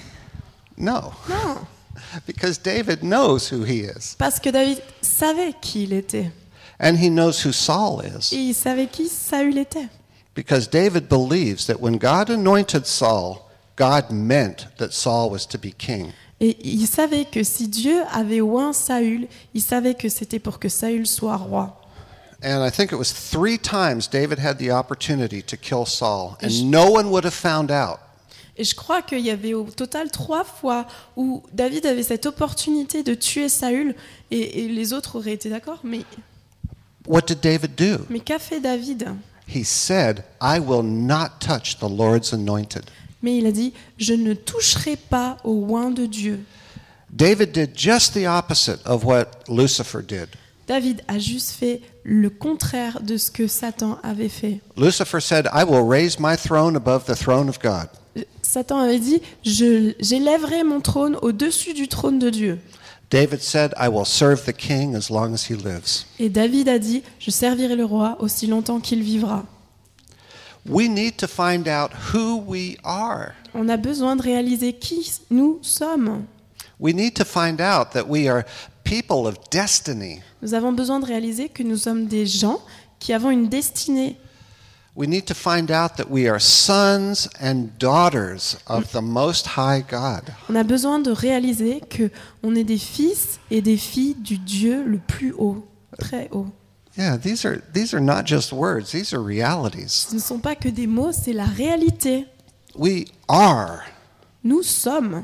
No, Non, because David knows who he is. parce que David savait qui il était. And he knows who Saul is. Et il savait qui Saül était. Because David believes that when God anointed Saul, God meant that Saul was to be king. Et il savait que si Dieu avait oint Saül, il savait que c'était pour que Saül soit roi. And I think it was 3 times David had the opportunity to kill Saul, and no one would have found out. Et je crois qu'il y avait au total 3 fois où David avait cette opportunité de tuer Saül et les autres auraient été d'accord. What did David do? Mais qu'a fait David? He said, I will not touch the Lord's anointed. Mais il a dit, je ne toucherai pas au oint de Dieu. David did just the opposite of what Lucifer did. David a juste fait le contraire de ce que Satan avait fait. Lucifer said, I will raise my throne above the throne of God. Satan avait dit, j'élèverai mon trône au-dessus du trône de Dieu. David said, I will serve the king as long as he lives. Et David a dit, je servirai le roi aussi longtemps qu'il vivra. We need to find out who we are. On a besoin de réaliser qui nous sommes. We need to find out that we are people of destiny. Nous avons besoin de réaliser que nous sommes des gens qui avons une destinée. We need to find out that we are sons and daughters of the Most High God. On a besoin de réaliser que on est des fils et des filles du Dieu le plus haut, très haut. Yeah, these are not just words, these are realities. Ce ne sont pas que des mots, c'est la réalité. We are. Nous sommes.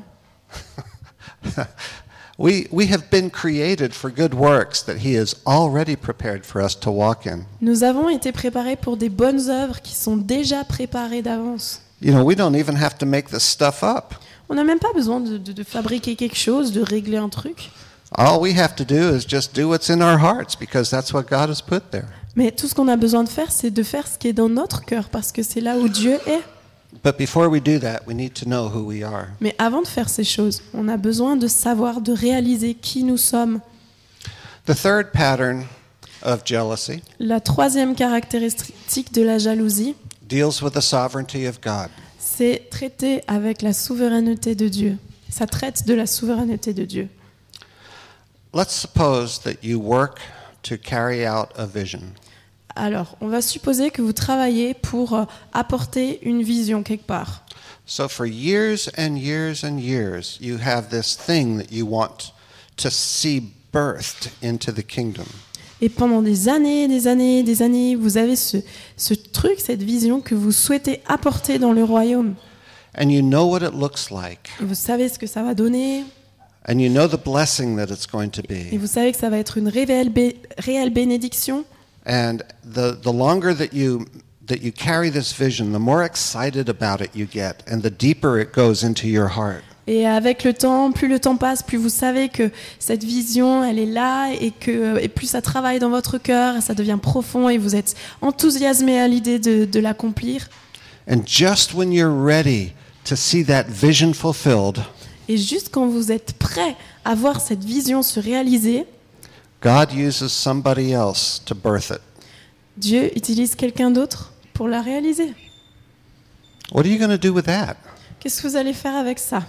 We have been created for good works that he has already prepared for us to walk in. Nous avons été préparés pour des bonnes œuvres qui sont déjà préparées d'avance. You know, we don't even have to make this stuff up. On n'a même pas besoin de fabriquer quelque chose, de régler un truc. All we have to do is just do what's in our hearts because that's what God has put there. Mais tout ce qu'on a besoin de faire, c'est de faire ce qui est dans notre cœur, parce que c'est là où Dieu est. But before we do that, we need to know who we are. Mais avant de faire ces choses, on a besoin de savoir, de réaliser qui nous sommes. The third pattern of jealousy La troisième caractéristique de la jalousie, deals with the sovereignty of God. c'est traiter avec la souveraineté de Dieu. Ça traite de la souveraineté de Dieu. Let's suppose that you work to carry out a vision. Alors, on va supposer que vous travaillez pour apporter une vision quelque part. So for years and years and years, you have this thing that you want to see birthed into the kingdom. Et pendant des années, des années, des années, vous avez ce truc, cette vision que vous souhaitez apporter dans le royaume. And you know what it looks like. Et vous savez ce que ça va donner. And you know the blessing that it's going to Et be. vous savez que ça va être une réelle bénédiction. And the longer that you carry this vision, the more excited about it you get, and the deeper it goes into your heart. Et avec le temps, plus le temps passe, plus vous savez que cette vision, elle est là et plus ça travaille dans votre cœur, ça devient profond et vous êtes enthousiasmé à l'idée de l'accomplir. And just when you're ready to see that vision fulfilled, Et juste quand vous êtes prêt à voir cette vision se réaliser, God uses somebody else to birth it. Dieu utilise quelqu'un d'autre pour la réaliser. What are you going to do with that? Qu'est-ce que vous allez faire avec ça?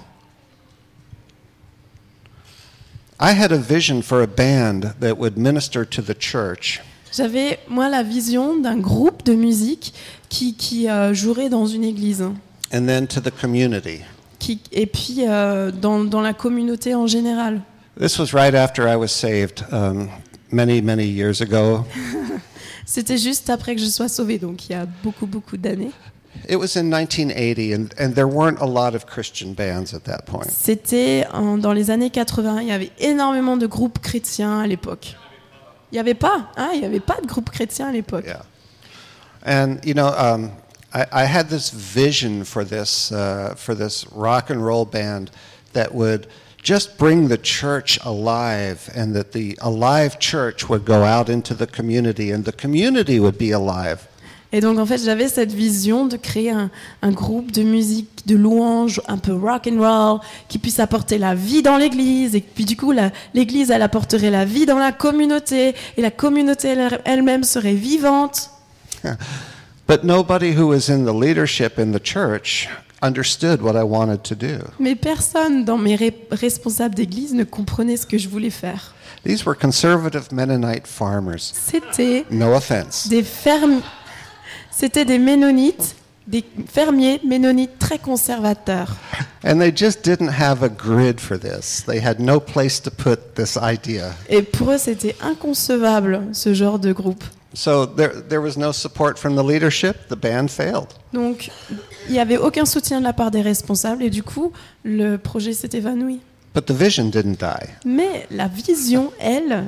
I had a vision for a band that would minister to the church. J'avais, moi, la vision d'un groupe de musique qui jouerait dans une église. And then to the community. Et puis dans la communauté en général. This was right after I was saved many years ago. C'était juste après que je sois sauvée, donc il y a beaucoup d'années. It was in 1980, and there weren't a lot of Christian bands at that point. C'était dans les années 80, il y avait énormément de groupes chrétiens à l'époque. Il n'y avait pas de groupe chrétien à l'époque. Yeah. And you know, I had this vision for this rock and roll band that would just bring the church alive, and that the alive church would go out into the community, and the community would be alive. Et donc en fait, j'avais cette vision de créer un groupe de musique, de louanges, un peu rock and roll, qui puisse apporter la vie dans l'église, et puis du coup, l'église, elle apporterait la vie dans la communauté, et la communauté elle-même serait vivante. But nobody who was in the leadership in the church understood what I wanted to do. Mais personne dans mes responsables d'église ne comprenait ce que je voulais faire. These were conservative Mennonite farmers. C'était No offense. C'était des Ménonites, des fermiers ménonites très conservateurs. And they just didn't have a grid for this. They had no place to put this idea. Et pour eux, c'était inconcevable, ce genre de groupe. So there was no support from the leadership. The band failed. Donc, il n'y avait aucun soutien de la part des responsables et du coup, le projet s'est évanoui. But the vision didn't die. Mais la vision, elle,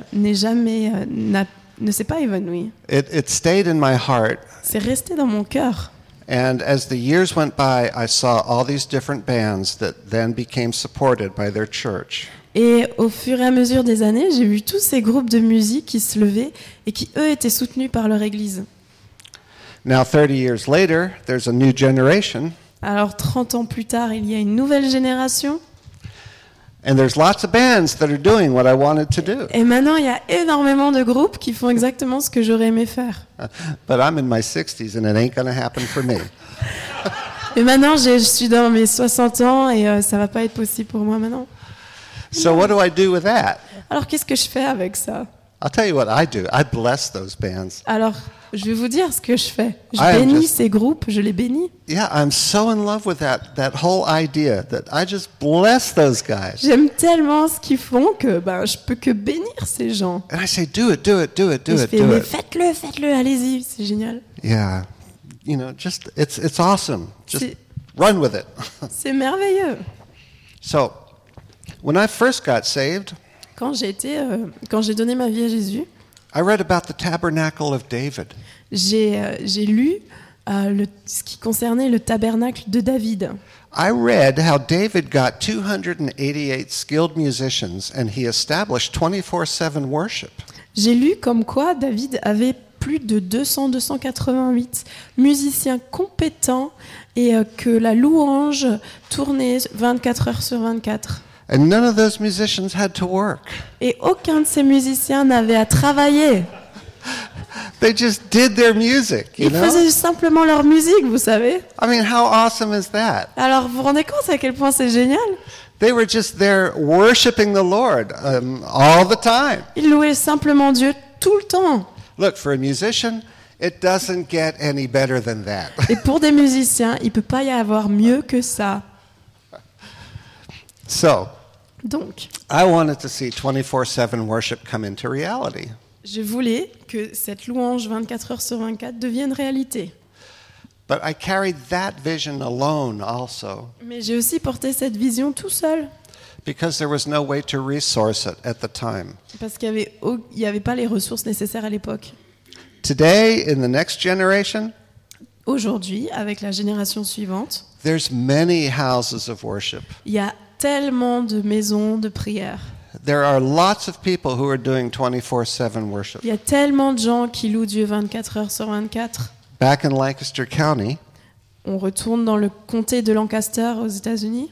ne s'est pas évanouie. It stayed in my heart. C'est resté dans mon cœur. And as the years went by, I saw all these different bands that then became supported by their church. Et au fur et à mesure des années, j'ai vu tous ces groupes de musique qui se levaient et qui, eux, étaient soutenus par leur église. Now, 30 years later, there's a new generation. Alors, 30 ans plus tard, il y a une nouvelle génération. And there's lots of bands that are doing what I wanted to do. Et maintenant, il y a énormément de groupes qui font exactement ce que j'aurais aimé faire. But I'm in my 60s and it ain't going to happen for me. Et maintenant, je suis dans mes 60 ans et ça va pas être possible pour moi maintenant. So what do I do with that? Alors, qu'est-ce que je fais avec ça? I'll tell you what I do. I bless those bands. Alors, je vais vous dire ce que je fais. Je I am bénis just- ces groupes, je les bénis. Yeah, I'm so in love with that whole idea that I just bless those guys. J'aime tellement ce qu'ils font que je peux que bénir ces gens. And I say, do it, do it, do it, do Et je it, fais, do mais it. faites-le, allez-y, c'est génial. Yeah. You know, just it's awesome. Just C'est- run with it. C'est merveilleux. So, when I first got saved, Quand j'ai donné ma vie à Jésus, I read about the tabernacle of David. j'ai lu ce qui concernait le tabernacle de David. I read how David got 288 skilled musicians and he established 24/7 worship. J'ai lu comme quoi David avait plus de 288 musiciens compétents et que la louange tournait 24 heures sur 24. And none of those musicians had to work. Et aucun de ces musiciens n'avait à travailler. They just did their music, you Ils know? faisaient simplement leur musique, vous savez. I mean, how awesome is that? Alors, vous vous rendez compte à quel point c'est génial? They were just there worshiping the Lord all the time. Ils louaient simplement Dieu tout le temps. Look, for a musician, it doesn't get any better than that. Et pour des musiciens, il ne peut pas y avoir mieux que ça. So, Donc, I wanted to see 24/7 worship come into reality. je voulais que cette louange 24 heures sur 24 devienne réalité. But I carried that vision alone also Mais j'ai aussi porté cette vision tout seul. because there was no way to resource it at the time. Parce qu'il n'y avait pas les ressources nécessaires à l'époque. Today, in the next generation, Aujourd'hui, avec la génération suivante, there's many houses of worship. il y a tellement de maisons de prière. There are lots of people who are doing 24/7 worship. Il y a tellement de gens qui louent Dieu 24 heures sur 24. Back in Lancaster County, On retourne dans le comté de Lancaster aux États-Unis.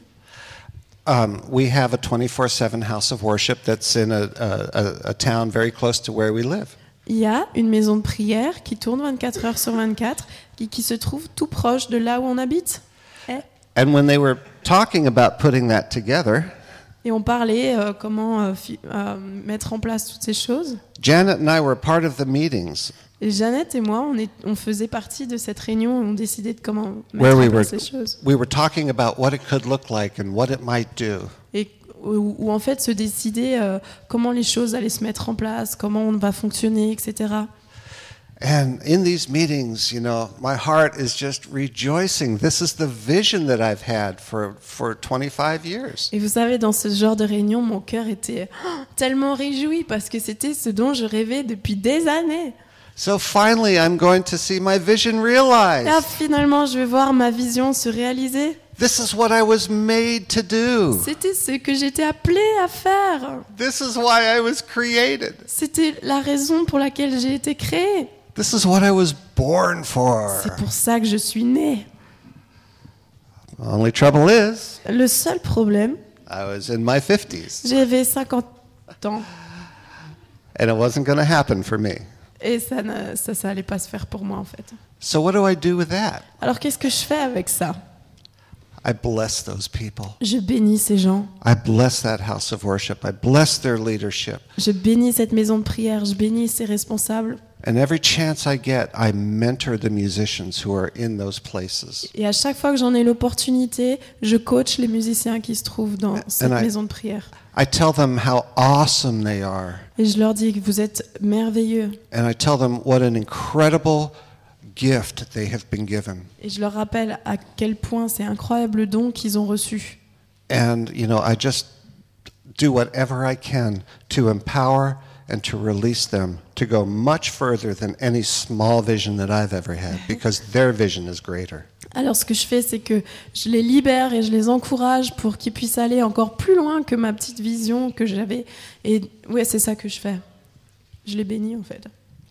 we have a 24/7 house of worship that's in a town very close to where we live. Il y a une maison de prière qui tourne 24 heures sur 24 et qui se trouve tout proche de là où on habite. And when they were talking about putting that together, Et on parlait comment mettre en place toutes ces choses. Janet and I were part of the meetings Et Jeannette et moi, on faisait partie de cette réunion et on décidait de comment where mettre we en were place ces choses. talking about what it could look like and what it might do. Et où en fait se décider comment les choses allaient se mettre en place, comment on va fonctionner, etc. And in these meetings, you know, my heart is just rejoicing. This is the vision that I've had for 25 years. Et vous savez, dans ce genre de réunion, mon cœur était tellement réjoui parce que c'était ce dont je rêvais depuis des années. So finally, I'm going to see my vision realized. Là, finalement, je vais voir ma vision se réaliser. This is what I was made to do. C'était ce que j'étais appelée à faire. This is why I was created. C'était la raison pour laquelle j'ai été créée. This is what I was born for. C'est pour ça que je suis née. Only trouble is, Le seul problème, I was in my 50s, j'avais 50 ans and it wasn't going to happen for me. et ça allait pas se faire pour moi en fait. So what do I do with that? Alors qu'est-ce que je fais avec ça? I bless those people. Je bénis ces gens. I bless that house of worship. I bless their leadership. Je bénis cette maison de prière. Je bénis ces responsables. And every chance I get, I mentor the musicians who are in those places. Et à chaque fois que j'en ai l'opportunité, je coach les musiciens qui se trouvent dans cette And I- maison de prière. I tell them how awesome they are. Et je leur dis que vous êtes merveilleux. And I tell them what an incredible gift they have been given. Et je leur rappelle à quel point c'est incroyable don qu'ils ont reçu. And, I just do whatever I can to empower and to release them to go much further than any small vision that I've ever had, because their vision is greater. Alors ce que je fais, c'est que je les libère et je les encourage pour qu'ils puissent aller encore plus loin que ma petite vision que j'avais. Et ouais, c'est ça que je fais. Je les bénis en fait.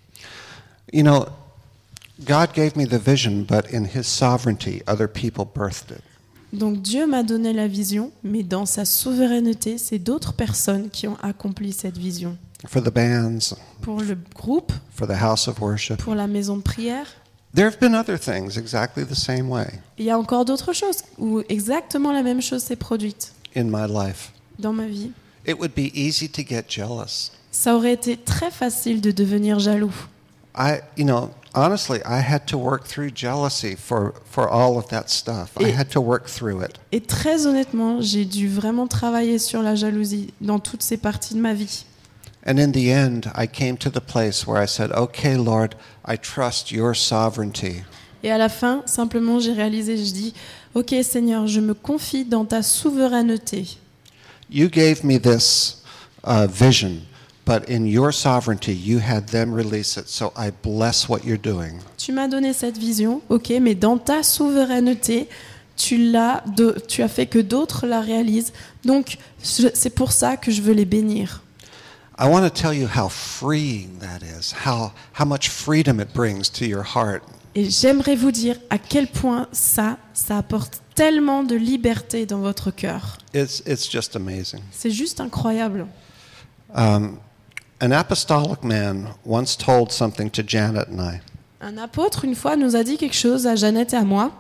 God gave me the vision, but in His sovereignty, other people birthed it. Donc Dieu m'a donné la vision, mais dans sa souveraineté, c'est d'autres personnes qui ont accompli cette vision. For the bands, Pour le groupe, for the house of worship. pour la maison de prière. There have been other things exactly the same way Il y a encore d'autres choses où exactement la même chose s'est produite in my life. dans ma vie. It would be easy to get jealous. Ça aurait été très facile de devenir jaloux. Honestly, I had to work through jealousy for all of that stuff. I had to work through it. Et très honnêtement, j'ai dû vraiment travailler sur la jalousie dans toutes ces parties de ma vie. And in the end, I came to the place where I said, okay, Lord, I trust your sovereignty. Et à la fin, simplement, j'ai réalisé, je dis, ok Seigneur, je me confie dans ta souveraineté. You gave me this vision, but in your sovereignty, you had them release it, so I bless what you're doing. Tu m'as donné cette vision, ok, mais dans ta souveraineté, tu as fait que d'autres la réalisent. Donc, c'est pour ça que je veux les bénir. I want to tell you how freeing that is, how much freedom it brings to your heart. Et j'aimerais vous dire à quel point ça apporte tellement de liberté dans votre cœur. It's just amazing. C'est juste incroyable. An apostolic man once told something to Janet and I. Un apôtre, une fois, nous a dit quelque chose à Jeannette et à moi.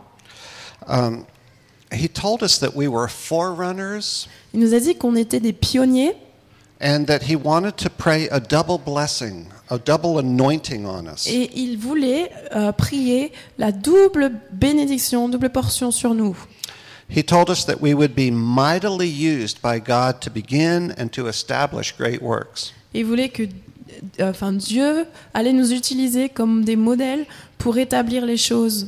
He told us that we were forerunners Il nous a dit qu'on était des pionniers and that he wanted to pray a double blessing, a double anointing on us. et il voulait prier la double bénédiction, double portion sur nous. He told us that we would be mightily used by God to begin and to establish great works. Il voulait que Dieu allait nous utiliser comme des modèles pour établir les choses.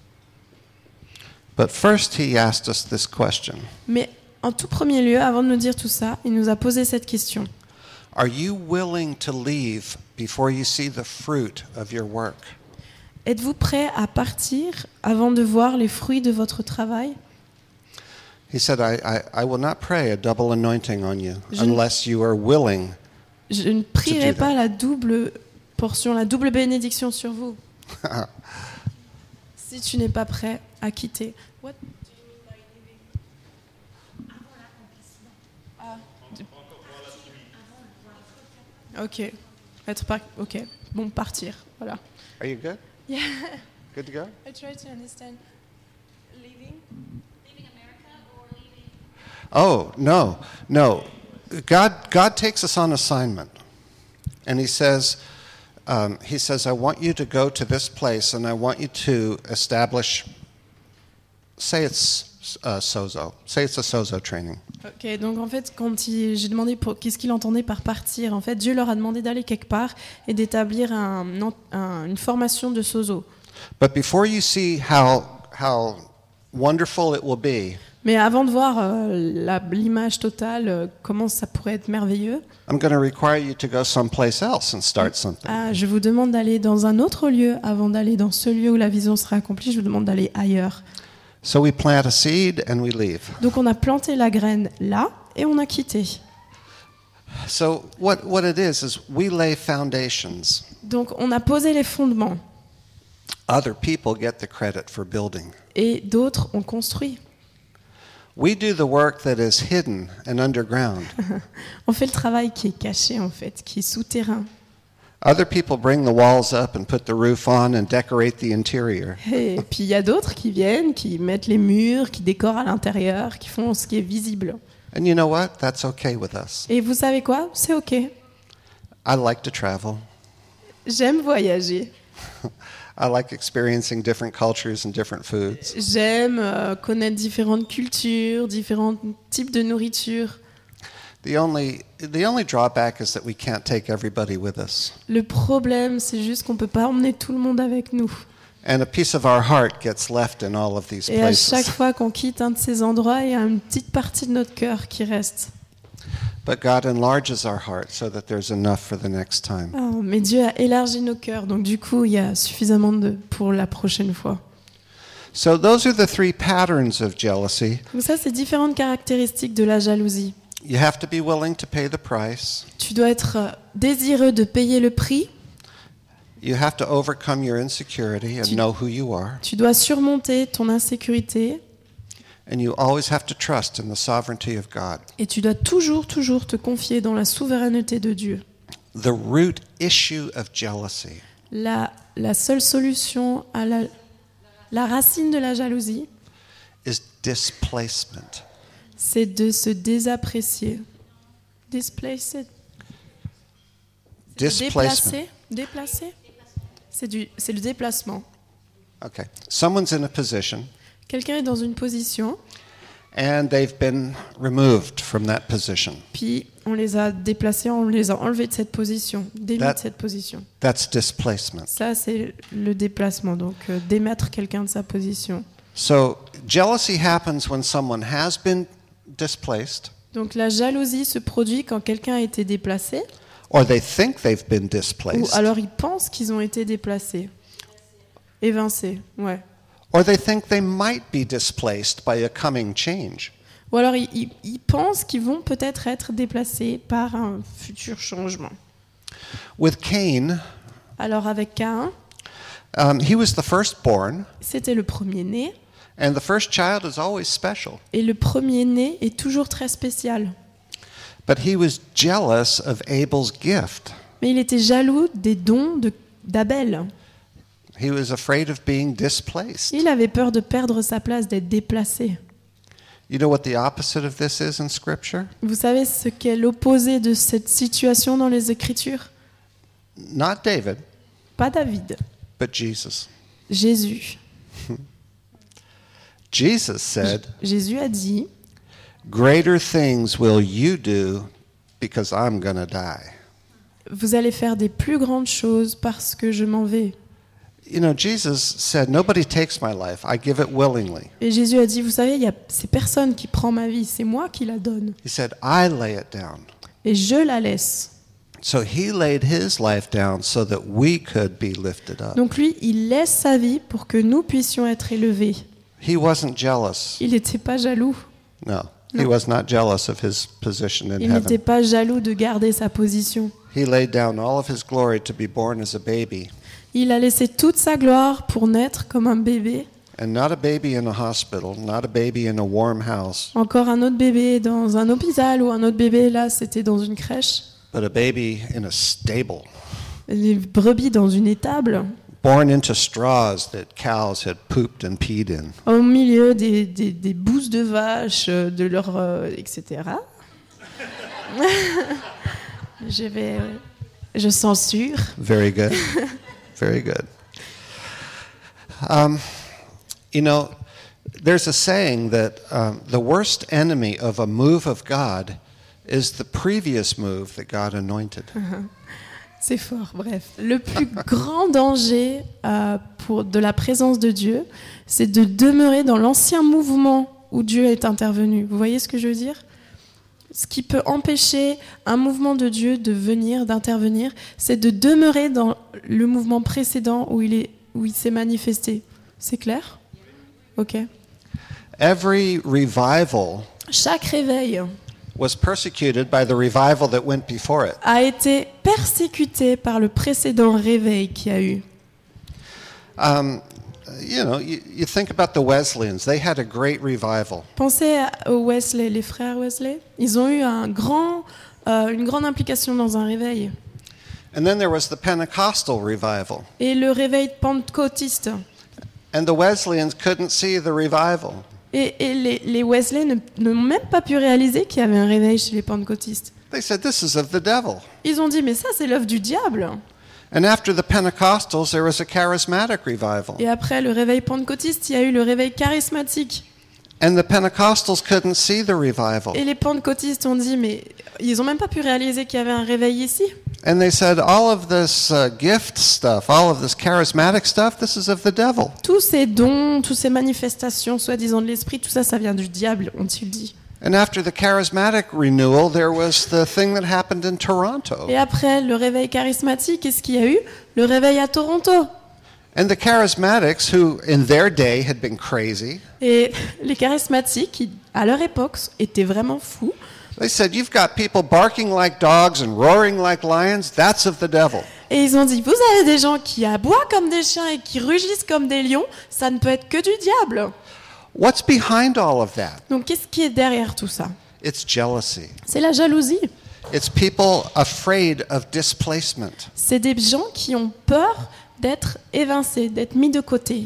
But first he asked us this question. Mais en tout premier lieu, avant de nous dire tout ça, il nous a posé cette question. Are you willing to leave before you see the fruit of your work? Êtes-vous prêt à partir avant de voir les fruits de votre travail? He said, I will not pray a double anointing on you Je- unless you are willing. Je ne prierai pas la double portion, la double bénédiction sur vous. Si tu n'es pas prêt à quitter. What do you mean by leaving? Ok. Ok. Bon, partir. Voilà. Are you good? Yeah. Good to go? I try to understand. Leaving? Leaving America or leaving? Oh, no. God takes us on assignment. And he says, I want you to go to this place and I want you to establish, say it's Sozo. Say it's a Sozo training. Ok, donc en fait, j'ai demandé qu'est-ce qu'il entendait par partir, en fait, Dieu leur a demandé d'aller quelque part et d'établir une formation de sozo. But before you see how wonderful it will be, Mais avant de voir l'image totale, comment ça pourrait être merveilleux, I'm going to require you to go someplace else and start something. je vous demande d'aller dans un autre lieu avant d'aller dans ce lieu où la vision sera accomplie. Je vous demande d'aller ailleurs. So we plant a seed and we leave. Donc on a planté la graine là et on a quitté. So what it is we lay foundations. Donc on a posé les fondements Other people get the credit for building. et d'autres ont construit. We do the work that is hidden and underground. On fait le travail qui est caché en fait, qui est souterrain. Other people bring the walls up and put the roof on and decorate the interior. Et puis il y a d'autres qui viennent, qui mettent les murs, qui décorent à l'intérieur, qui font ce qui est visible. And you know what? That's okay with us. Et vous savez quoi? C'est ok. I like to travel. J'aime voyager. I like experiencing different cultures and different foods. J'aime connaître différentes cultures, différents types de nourriture. The only drawback is that we can't take everybody with us. Le problème, c'est juste qu'on ne peut pas emmener tout le monde avec nous. And a piece of our heart gets left in all of these Et à chaque places. fois qu'on quitte un de ces endroits, il y a une petite partie de notre cœur qui reste. But God enlarges our heart so that there's enough for the next time. Oh, mais Dieu a élargi nos cœurs, donc du coup, il y a suffisamment pour la prochaine fois. So those are the three patterns of jealousy. Donc ça, c'est différentes caractéristiques de la jalousie. You have to be willing to pay the price. Tu dois être désireux de payer le prix. You have to overcome your insecurity and know who you are. Tu dois surmonter ton insécurité. And you always have to trust in the sovereignty of God. Et tu dois toujours te confier dans la souveraineté de Dieu. The root issue of jealousy La seule solution à la racine de la jalousie, is displacement. c'est de se désapprécier. Displacer. Displacement. Déplacer. C'est le déplacement. Okay. Someone's in a position Quelqu'un est dans une position, and they've been removed from that position. puis on les a déplacés, on les a enlevés de cette position, démis de cette position. That's displacement. Ça, c'est le déplacement, donc démettre quelqu'un de sa position. So jealousy happens when someone has been displaced Donc la jalousie se produit quand quelqu'un a été déplacé, or they think they've been ou displaced alors ils pensent qu'ils ont été déplacés, évincés, ouais. or they think they might be displaced by a coming change. Ou alors ils pensent qu'ils vont peut-être être déplacés par un futur changement. With Cain, Alors avec Caïn, he was the firstborn, c'était le premier-né, and the first child is always special. et le premier-né est toujours très spécial. But he was jealous of Abel's gift. Mais il était jaloux des dons d'Abel. He was afraid of being displaced. Il avait peur de perdre sa place, d'être déplacé. You know what the opposite of this is in Scripture? Vous savez ce qu'est l'opposé de cette situation dans les Écritures? Not David, Pas David, but Jesus. Jésus. Jesus said, Jésus a dit, "Greater things will you do because I'm going to die." vous allez faire des plus grandes choses parce que je m'en vais. You know, Jesus said, "Nobody takes my life. I give it willingly." Et Jésus a dit, vous savez, c'est personne qui prend ma vie, c'est moi qui la donne. He said, "I lay it down." Et je la laisse. So he laid his life down so that we could be lifted up. Donc lui, il laisse sa vie pour que nous puissions être élevés. He wasn't jealous. Il n'était pas jaloux. No, he was not jealous of his position in Il n'était heaven. pas jaloux de garder sa position. He laid down all of his glory to be born as a baby, Il a laissé toute sa gloire pour naître comme un bébé. and not a baby in a hospital, not a baby in a warm house, Encore un autre bébé dans un hôpital ou un autre bébé, là, c'était dans une crèche. but a baby in a stable, Les brebis dans une étable, born into straws that cows had pooped and peed in. au milieu des bousses de vaches, de leur... etc. Je censure. Very good. Very good. You know, there's a saying that the worst enemy of a move of God is the previous move that God anointed. C'est fort, bref. Le plus grand danger de la présence de Dieu, c'est de demeurer dans l'ancien mouvement où Dieu est intervenu. Vous voyez ce que je veux dire ? Ce qui peut empêcher un mouvement de Dieu de venir, d'intervenir, c'est de demeurer dans le mouvement précédent où il s'est manifesté. C'est clair ? Ok. Every revival Chaque réveil was persecuted by the revival that went before it. a été persécuté par le précédent réveil qu'il y a eu. You know, you think about the Wesleyans. They had a great revival. Pensez aux Wesley, les frères Wesley. Ils ont eu une grande implication dans un réveil. And then there was the Pentecostal revival. Et le réveil pentecôtiste. And the Wesleyans couldn't see the revival. Et les Wesley n'ont même pas pu réaliser qu'il y avait un réveil chez les pentecôtistes. They said, "This is of the devil." Ils ont dit, mais ça, c'est l'œuvre du diable. And after the Pentecostals, there was a charismatic revival. Et après le réveil pentecôtiste, il y a eu le réveil charismatique. And the Pentecostals couldn't see the revival. Et les pentecôtistes ont dit, mais ils n'ont même pas pu réaliser qu'il y avait un réveil ici. And they said, all of this gift stuff, all of this charismatic stuff, this is of the devil. Tous ces dons, toutes ces manifestations, soi-disant de l'esprit, tout ça, ça vient du diable, ont-ils dit. And after the charismatic renewal, there was the thing that happened in Toronto. Et après le réveil charismatique, qu'est-ce qu'il y a eu? Le réveil à Toronto. And the charismatics, who in their day had been crazy, Et les charismatiques, qui, à leur époque, étaient vraiment fous. they said, you've got people barking like dogs and roaring like lions, that's of the devil. Et ils ont dit, vous avez des gens qui aboient comme des chiens et qui rugissent comme des lions, ça ne peut être que du diable. What's behind all of that? Donc qu'est-ce qui est derrière tout ça? It's jealousy. C'est la jalousie. It's people afraid of displacement. C'est des gens qui ont peur d'être évincés, d'être mis de côté.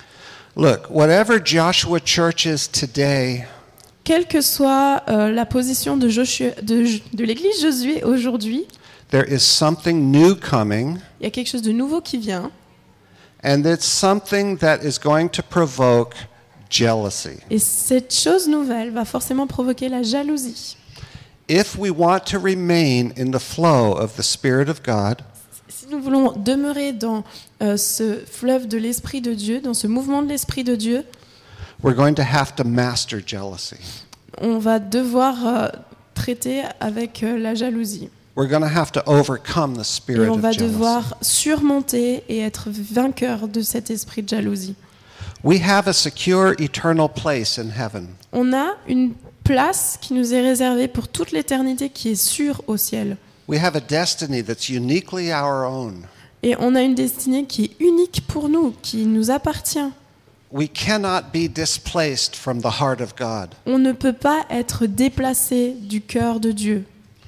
Look, whatever Joshua Church is today, Quelle que soit la position de l'église Josué aujourd'hui, there is something new coming, il y a quelque chose de nouveau qui vient. and it's something that is going to provoke jealousy. Et cette chose nouvelle va forcément provoquer la jalousie. If we want to remain in the flow of the Spirit of God, Si nous voulons demeurer dans ce fleuve de l'Esprit de Dieu, dans ce mouvement de l'Esprit de Dieu, we're going to have to master jealousy. on va devoir traiter avec la jalousie. We're going to have to overcome the Et spirit on of va jealousy. devoir surmonter et être vainqueur de cet esprit de jalousie. We have a secure eternal place in heaven. On a une place qui nous est réservée pour toute l'éternité qui est sûre au ciel. We have a destiny that's uniquely our own. Et on a une destinée qui est unique pour nous, qui nous appartient. We cannot be displaced from the heart of God. On ne peut pas être déplacé du cœur de Dieu.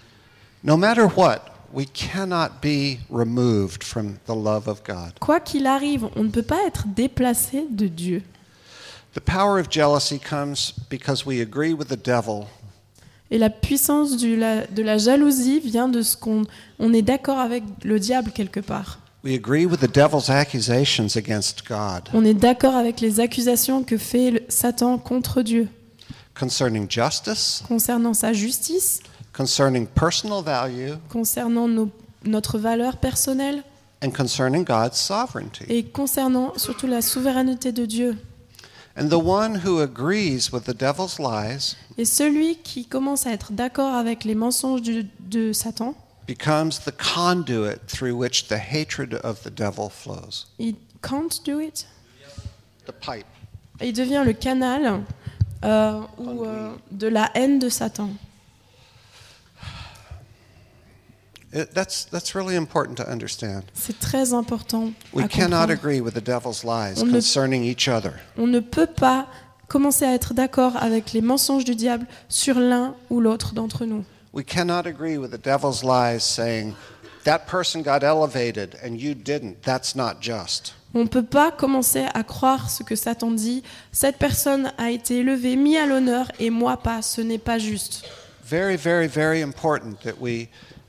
No matter what, we cannot be removed from the love of God. Quoi qu'il arrive, on ne peut pas être déplacé de Dieu. The power of jealousy comes because we agree with the devil Et la puissance de la jalousie vient de ce qu'on est d'accord avec le diable quelque part. We agree with the devil's accusations against God On est d'accord avec les accusations que fait Satan contre Dieu, concerning justice, concernant sa justice, concerning personal value, concernant notre valeur personnelle and concerning God's sovereignty. et concernant surtout la souveraineté de Dieu. And the one who agrees with the devil's lies Et celui qui commence à être d'accord avec les mensonges de Satan, becomes the conduit through which the hatred of the devil flows. il can't do it. The pipe. Et il devient le canal de la haine de Satan. That's really important to understand. C'est très important We à cannot comprendre. agree with the devil's lies On ne- concerning each other. On ne peut pas commencer à être d'accord avec les mensonges du diable sur l'un ou l'autre d'entre nous. We cannot agree with the devil's lies saying, that person got elevated and you didn't. That's not just. On ne peut pas commencer à croire ce que Satan dit. Cette personne a été élevée, mise à l'honneur, et moi pas. Ce n'est pas juste. Very, very, very important that we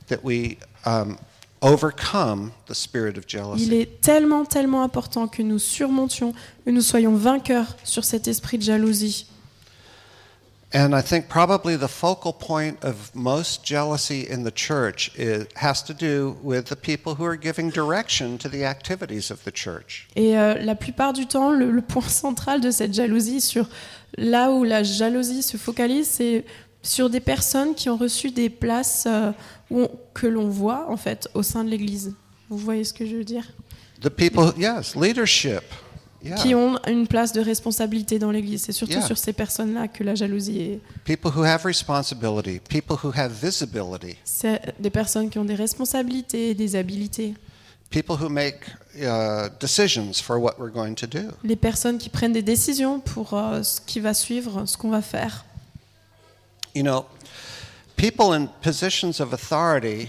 overcome the spirit of Il jealousy. est tellement, tellement important que nous surmontions, que nous soyons vainqueurs sur cet esprit de jalousie. And I think probably the focal point of most jealousy in the church has to do with the people who are giving direction to the activities of the church. Et la plupart du temps, le point central de cette jalousie, sur là où la jalousie se focalise, c'est sur des personnes qui ont reçu des places que l'on voit en fait au sein de l'Église. Vous voyez ce que je veux dire? The people, yes, leadership. Yeah. Qui ont une place de responsabilité dans l'Église. C'est surtout Yeah. sur ces personnes-là que la jalousie est. People who have responsibility, people who have visibility, C'est des personnes qui ont des responsabilités, des habilités. people who make decisions for what we're going to do. Les personnes qui prennent des décisions pour ce qui va suivre, ce qu'on va faire. You know, people in positions of authority,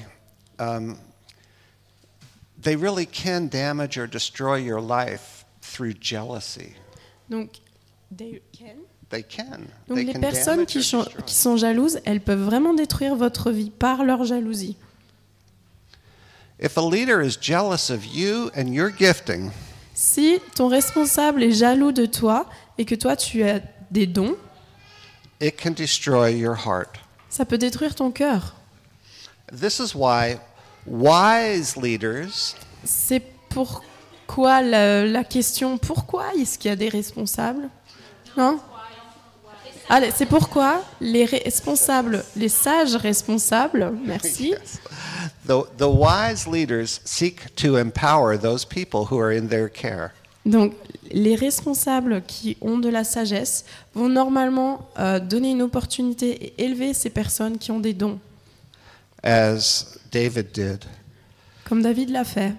they really can damage or destroy your life through jealousy. Donc, they can. They can. Donc They les can personnes damage qui or destroy. sont jalouses, elles peuvent vraiment détruire votre vie par leur jalousie. If a leader is jealous of you and your gifting, Si ton responsable est jaloux de toi et que toi tu as des dons, it can destroy your heart. ça peut détruire ton cœur. This is why wise leaders C'est pourquoi la question pourquoi est-ce qu'il y a des responsables? Non? Allez, c'est pourquoi les responsables, les sages responsables, merci, the wise leaders seek to empower those people who are in their care. donc les responsables qui ont de la sagesse vont normalement donner une opportunité et élever ces personnes qui ont des dons, As David did. comme David l'a fait.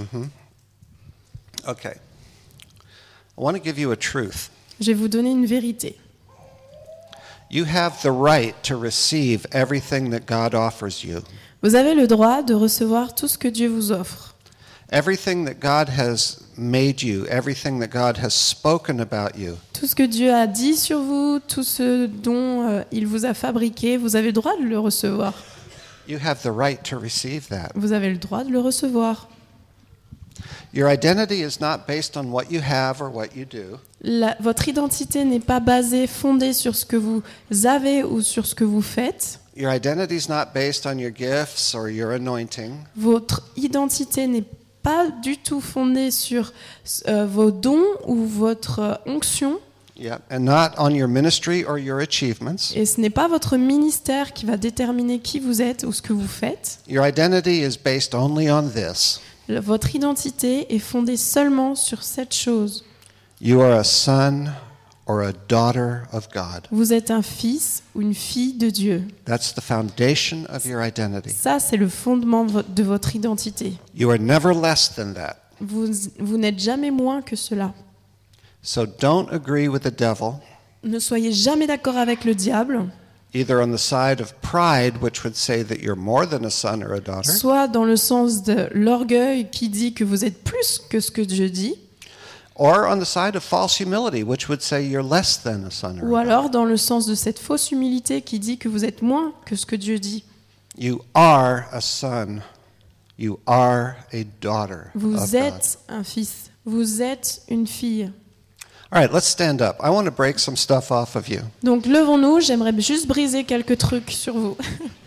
Okay. I want to give you a truth. Je vais vous donner une vérité. You have the right to receive everything that God offers you. Vous avez le droit de recevoir tout ce que Dieu vous offre. Everything that God has made you, everything that God has spoken about you. Tout ce que Dieu a dit sur vous, tout ce dont il vous a fabriqué, vous avez le droit de le recevoir. You have the right to receive that. Vous avez le droit de le recevoir. Your identity is not based on what you have or what you do. Votre identité n'est pas basée, fondée sur ce que vous avez ou sur ce que vous faites. Your identity is not based on your gifts or your anointing. Votre identité n'est pas du tout fondée sur vos dons ou votre onction. Yeah, and not on your ministry or your achievements. Et ce n'est pas votre ministère qui va déterminer qui vous êtes ou ce que vous faites. Your identity is based only on this. Votre identité est fondée seulement sur cette chose. You are a son or a daughter of God. Vous êtes un fils ou une fille de Dieu. That's the foundation of your identity. Ça, c'est le fondement de votre identité. You are never less than that. Vous n'êtes jamais moins que cela. So don't agree with the devil, Ne soyez jamais d'accord avec le diable, either on the side of pride, which would say that you're more than a son or a daughter, soit dans le sens de l'orgueil qui dit que vous êtes plus que ce que Dieu dit, or on the side of false humility, which would say you're less than a son or ou a daughter. alors dans le sens de cette fausse humilité qui dit que vous êtes moins que ce que Dieu dit. You are a son. You are a daughter of Vous God. êtes un fils, vous êtes une fille. All right, let's stand up. I want to break some stuff off of you. Donc levons-nous, j'aimerais juste briser quelques trucs sur vous.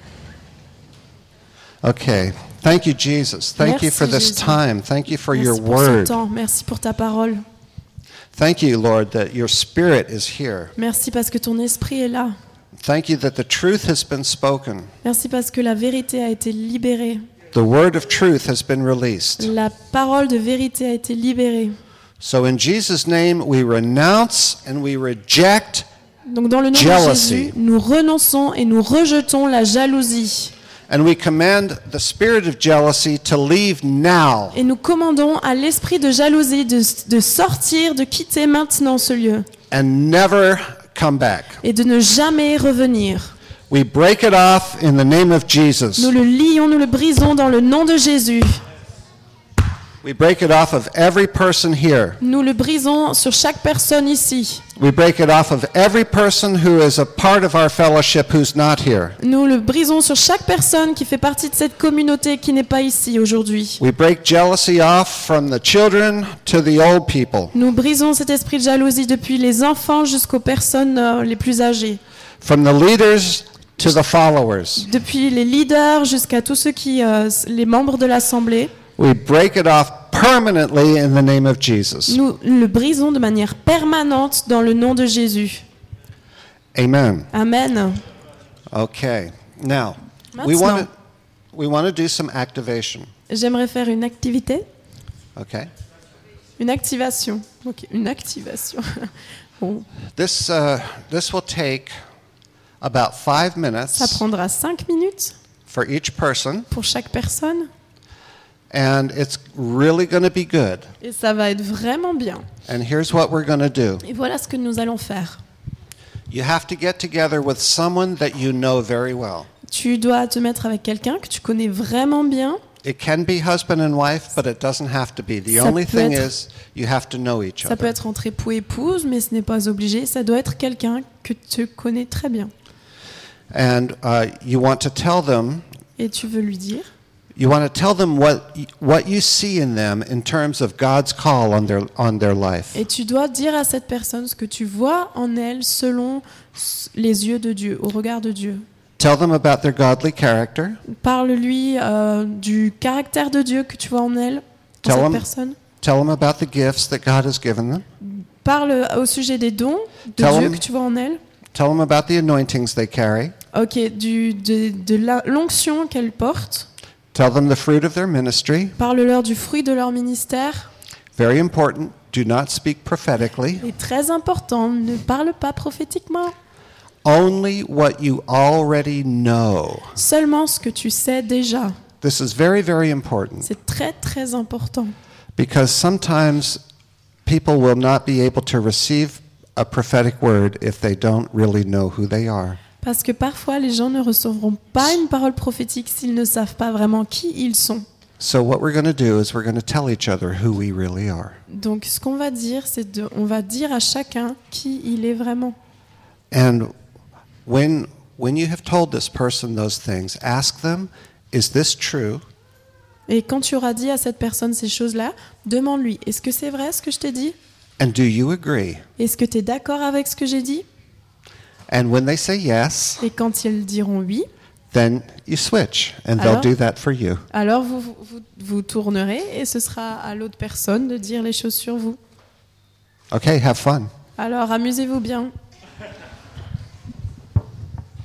Okay. Thank you, Jesus. Thank you Merci, for this Jésus. time. Thank you for your Merci pour ce word. temps, merci pour ta parole. Thank you, Lord, that your spirit is here. Merci parce que ton esprit est là. Thank you that the truth has been spoken. Merci parce que la vérité a été libérée. The word of truth has been released. La parole de vérité a été libérée. So in Jesus' name, we renounce and we reject Donc dans le nom Jealousy. de Jésus, nous renonçons et nous rejetons la jalousie. and we command the spirit of jealousy to leave now. Et nous commandons à l'esprit de jalousie de sortir, de quitter maintenant ce lieu And never come back. et de ne jamais revenir. We break it off in the name of Jesus. Nous le lions, nous le brisons dans le nom de Jésus. We break it off of every person here. Nous le brisons sur chaque personne ici. We break it off of every person who is a part of our fellowship who's not here. Nous le brisons sur chaque personne qui fait partie de cette communauté qui n'est pas ici aujourd'hui. We break jealousy off from the children to the old people, Nous brisons cet esprit de jalousie depuis les enfants jusqu'aux personnes les plus âgées. from the leaders to the followers. Depuis les leaders jusqu'à tous ceux qui, les membres de l'Assemblée. We break it off permanently in the name of Jesus. Nous le brisons de manière permanente dans le nom de Jésus. Amen. Amen. Okay. Now, Maintenant. we want to do some activation. J'aimerais faire une activité, Okay. une activation. Ok, une activation. Bon, This will take about 5 ça minutes prendra 5 minutes for each person, pour chaque personne and it's really going to be good. et ça va être vraiment bien. And here's what we're going to do. Et voilà ce que nous allons faire. You have to get together with someone that you know very well. Tu dois te mettre avec quelqu'un que tu connais vraiment bien. It can be husband and wife, but it doesn't have to be. The Ça only peut thing être- is you have to know each Ça peut other. être entre époux et épouse, mais ce n'est pas obligé. Ça doit être quelqu'un que tu connais très bien. And you want to tell them Et tu veux lui dire You want to tell them what you see in them in terms of God's call on their life. Et tu dois dire à cette personne ce que tu vois en elle selon les yeux de Dieu, au regard de Dieu. Tell them about their godly character. Parle-lui du caractère de Dieu que tu vois en elle, en Tell cette them- personne. Tell them about the gifts that God has given them. Parle au sujet des dons de Tell Dieu them- que tu vois en elle. Tell them about the anointings they carry. Ok, l'onction qu'elle porte. Tell them the fruit of their ministry. Parle-leur du fruit de leur ministère. Very important. Do not speak prophetically. Et très important, ne parle pas prophétiquement. Only what you already know. Seulement ce que tu sais déjà. This is very, very important C'est très très important. because sometimes people will not be able to receive a prophetic word if they don't really know who they are. Parce que parfois les gens ne recevront pas une parole prophétique s'ils ne savent pas vraiment qui ils sont. So what we're going to do is we're going to tell each other who we really are. Donc ce qu'on va dire, on va dire à chacun qui il est vraiment. And when you have told this person those things, ask them, is this true? Et quand tu auras dit à cette personne ces choses-là, demande-lui, est-ce que c'est vrai ce que je t'ai dit? And do you agree? Est-ce que tu es d'accord avec ce que j'ai dit? And when they say yes, Et quand ils diront oui, then you switch and they'll Alors? do that for you. alors vous tournerez et ce sera à l'autre personne de dire les choses sur vous. Okay, have fun. Alors amusez-vous bien.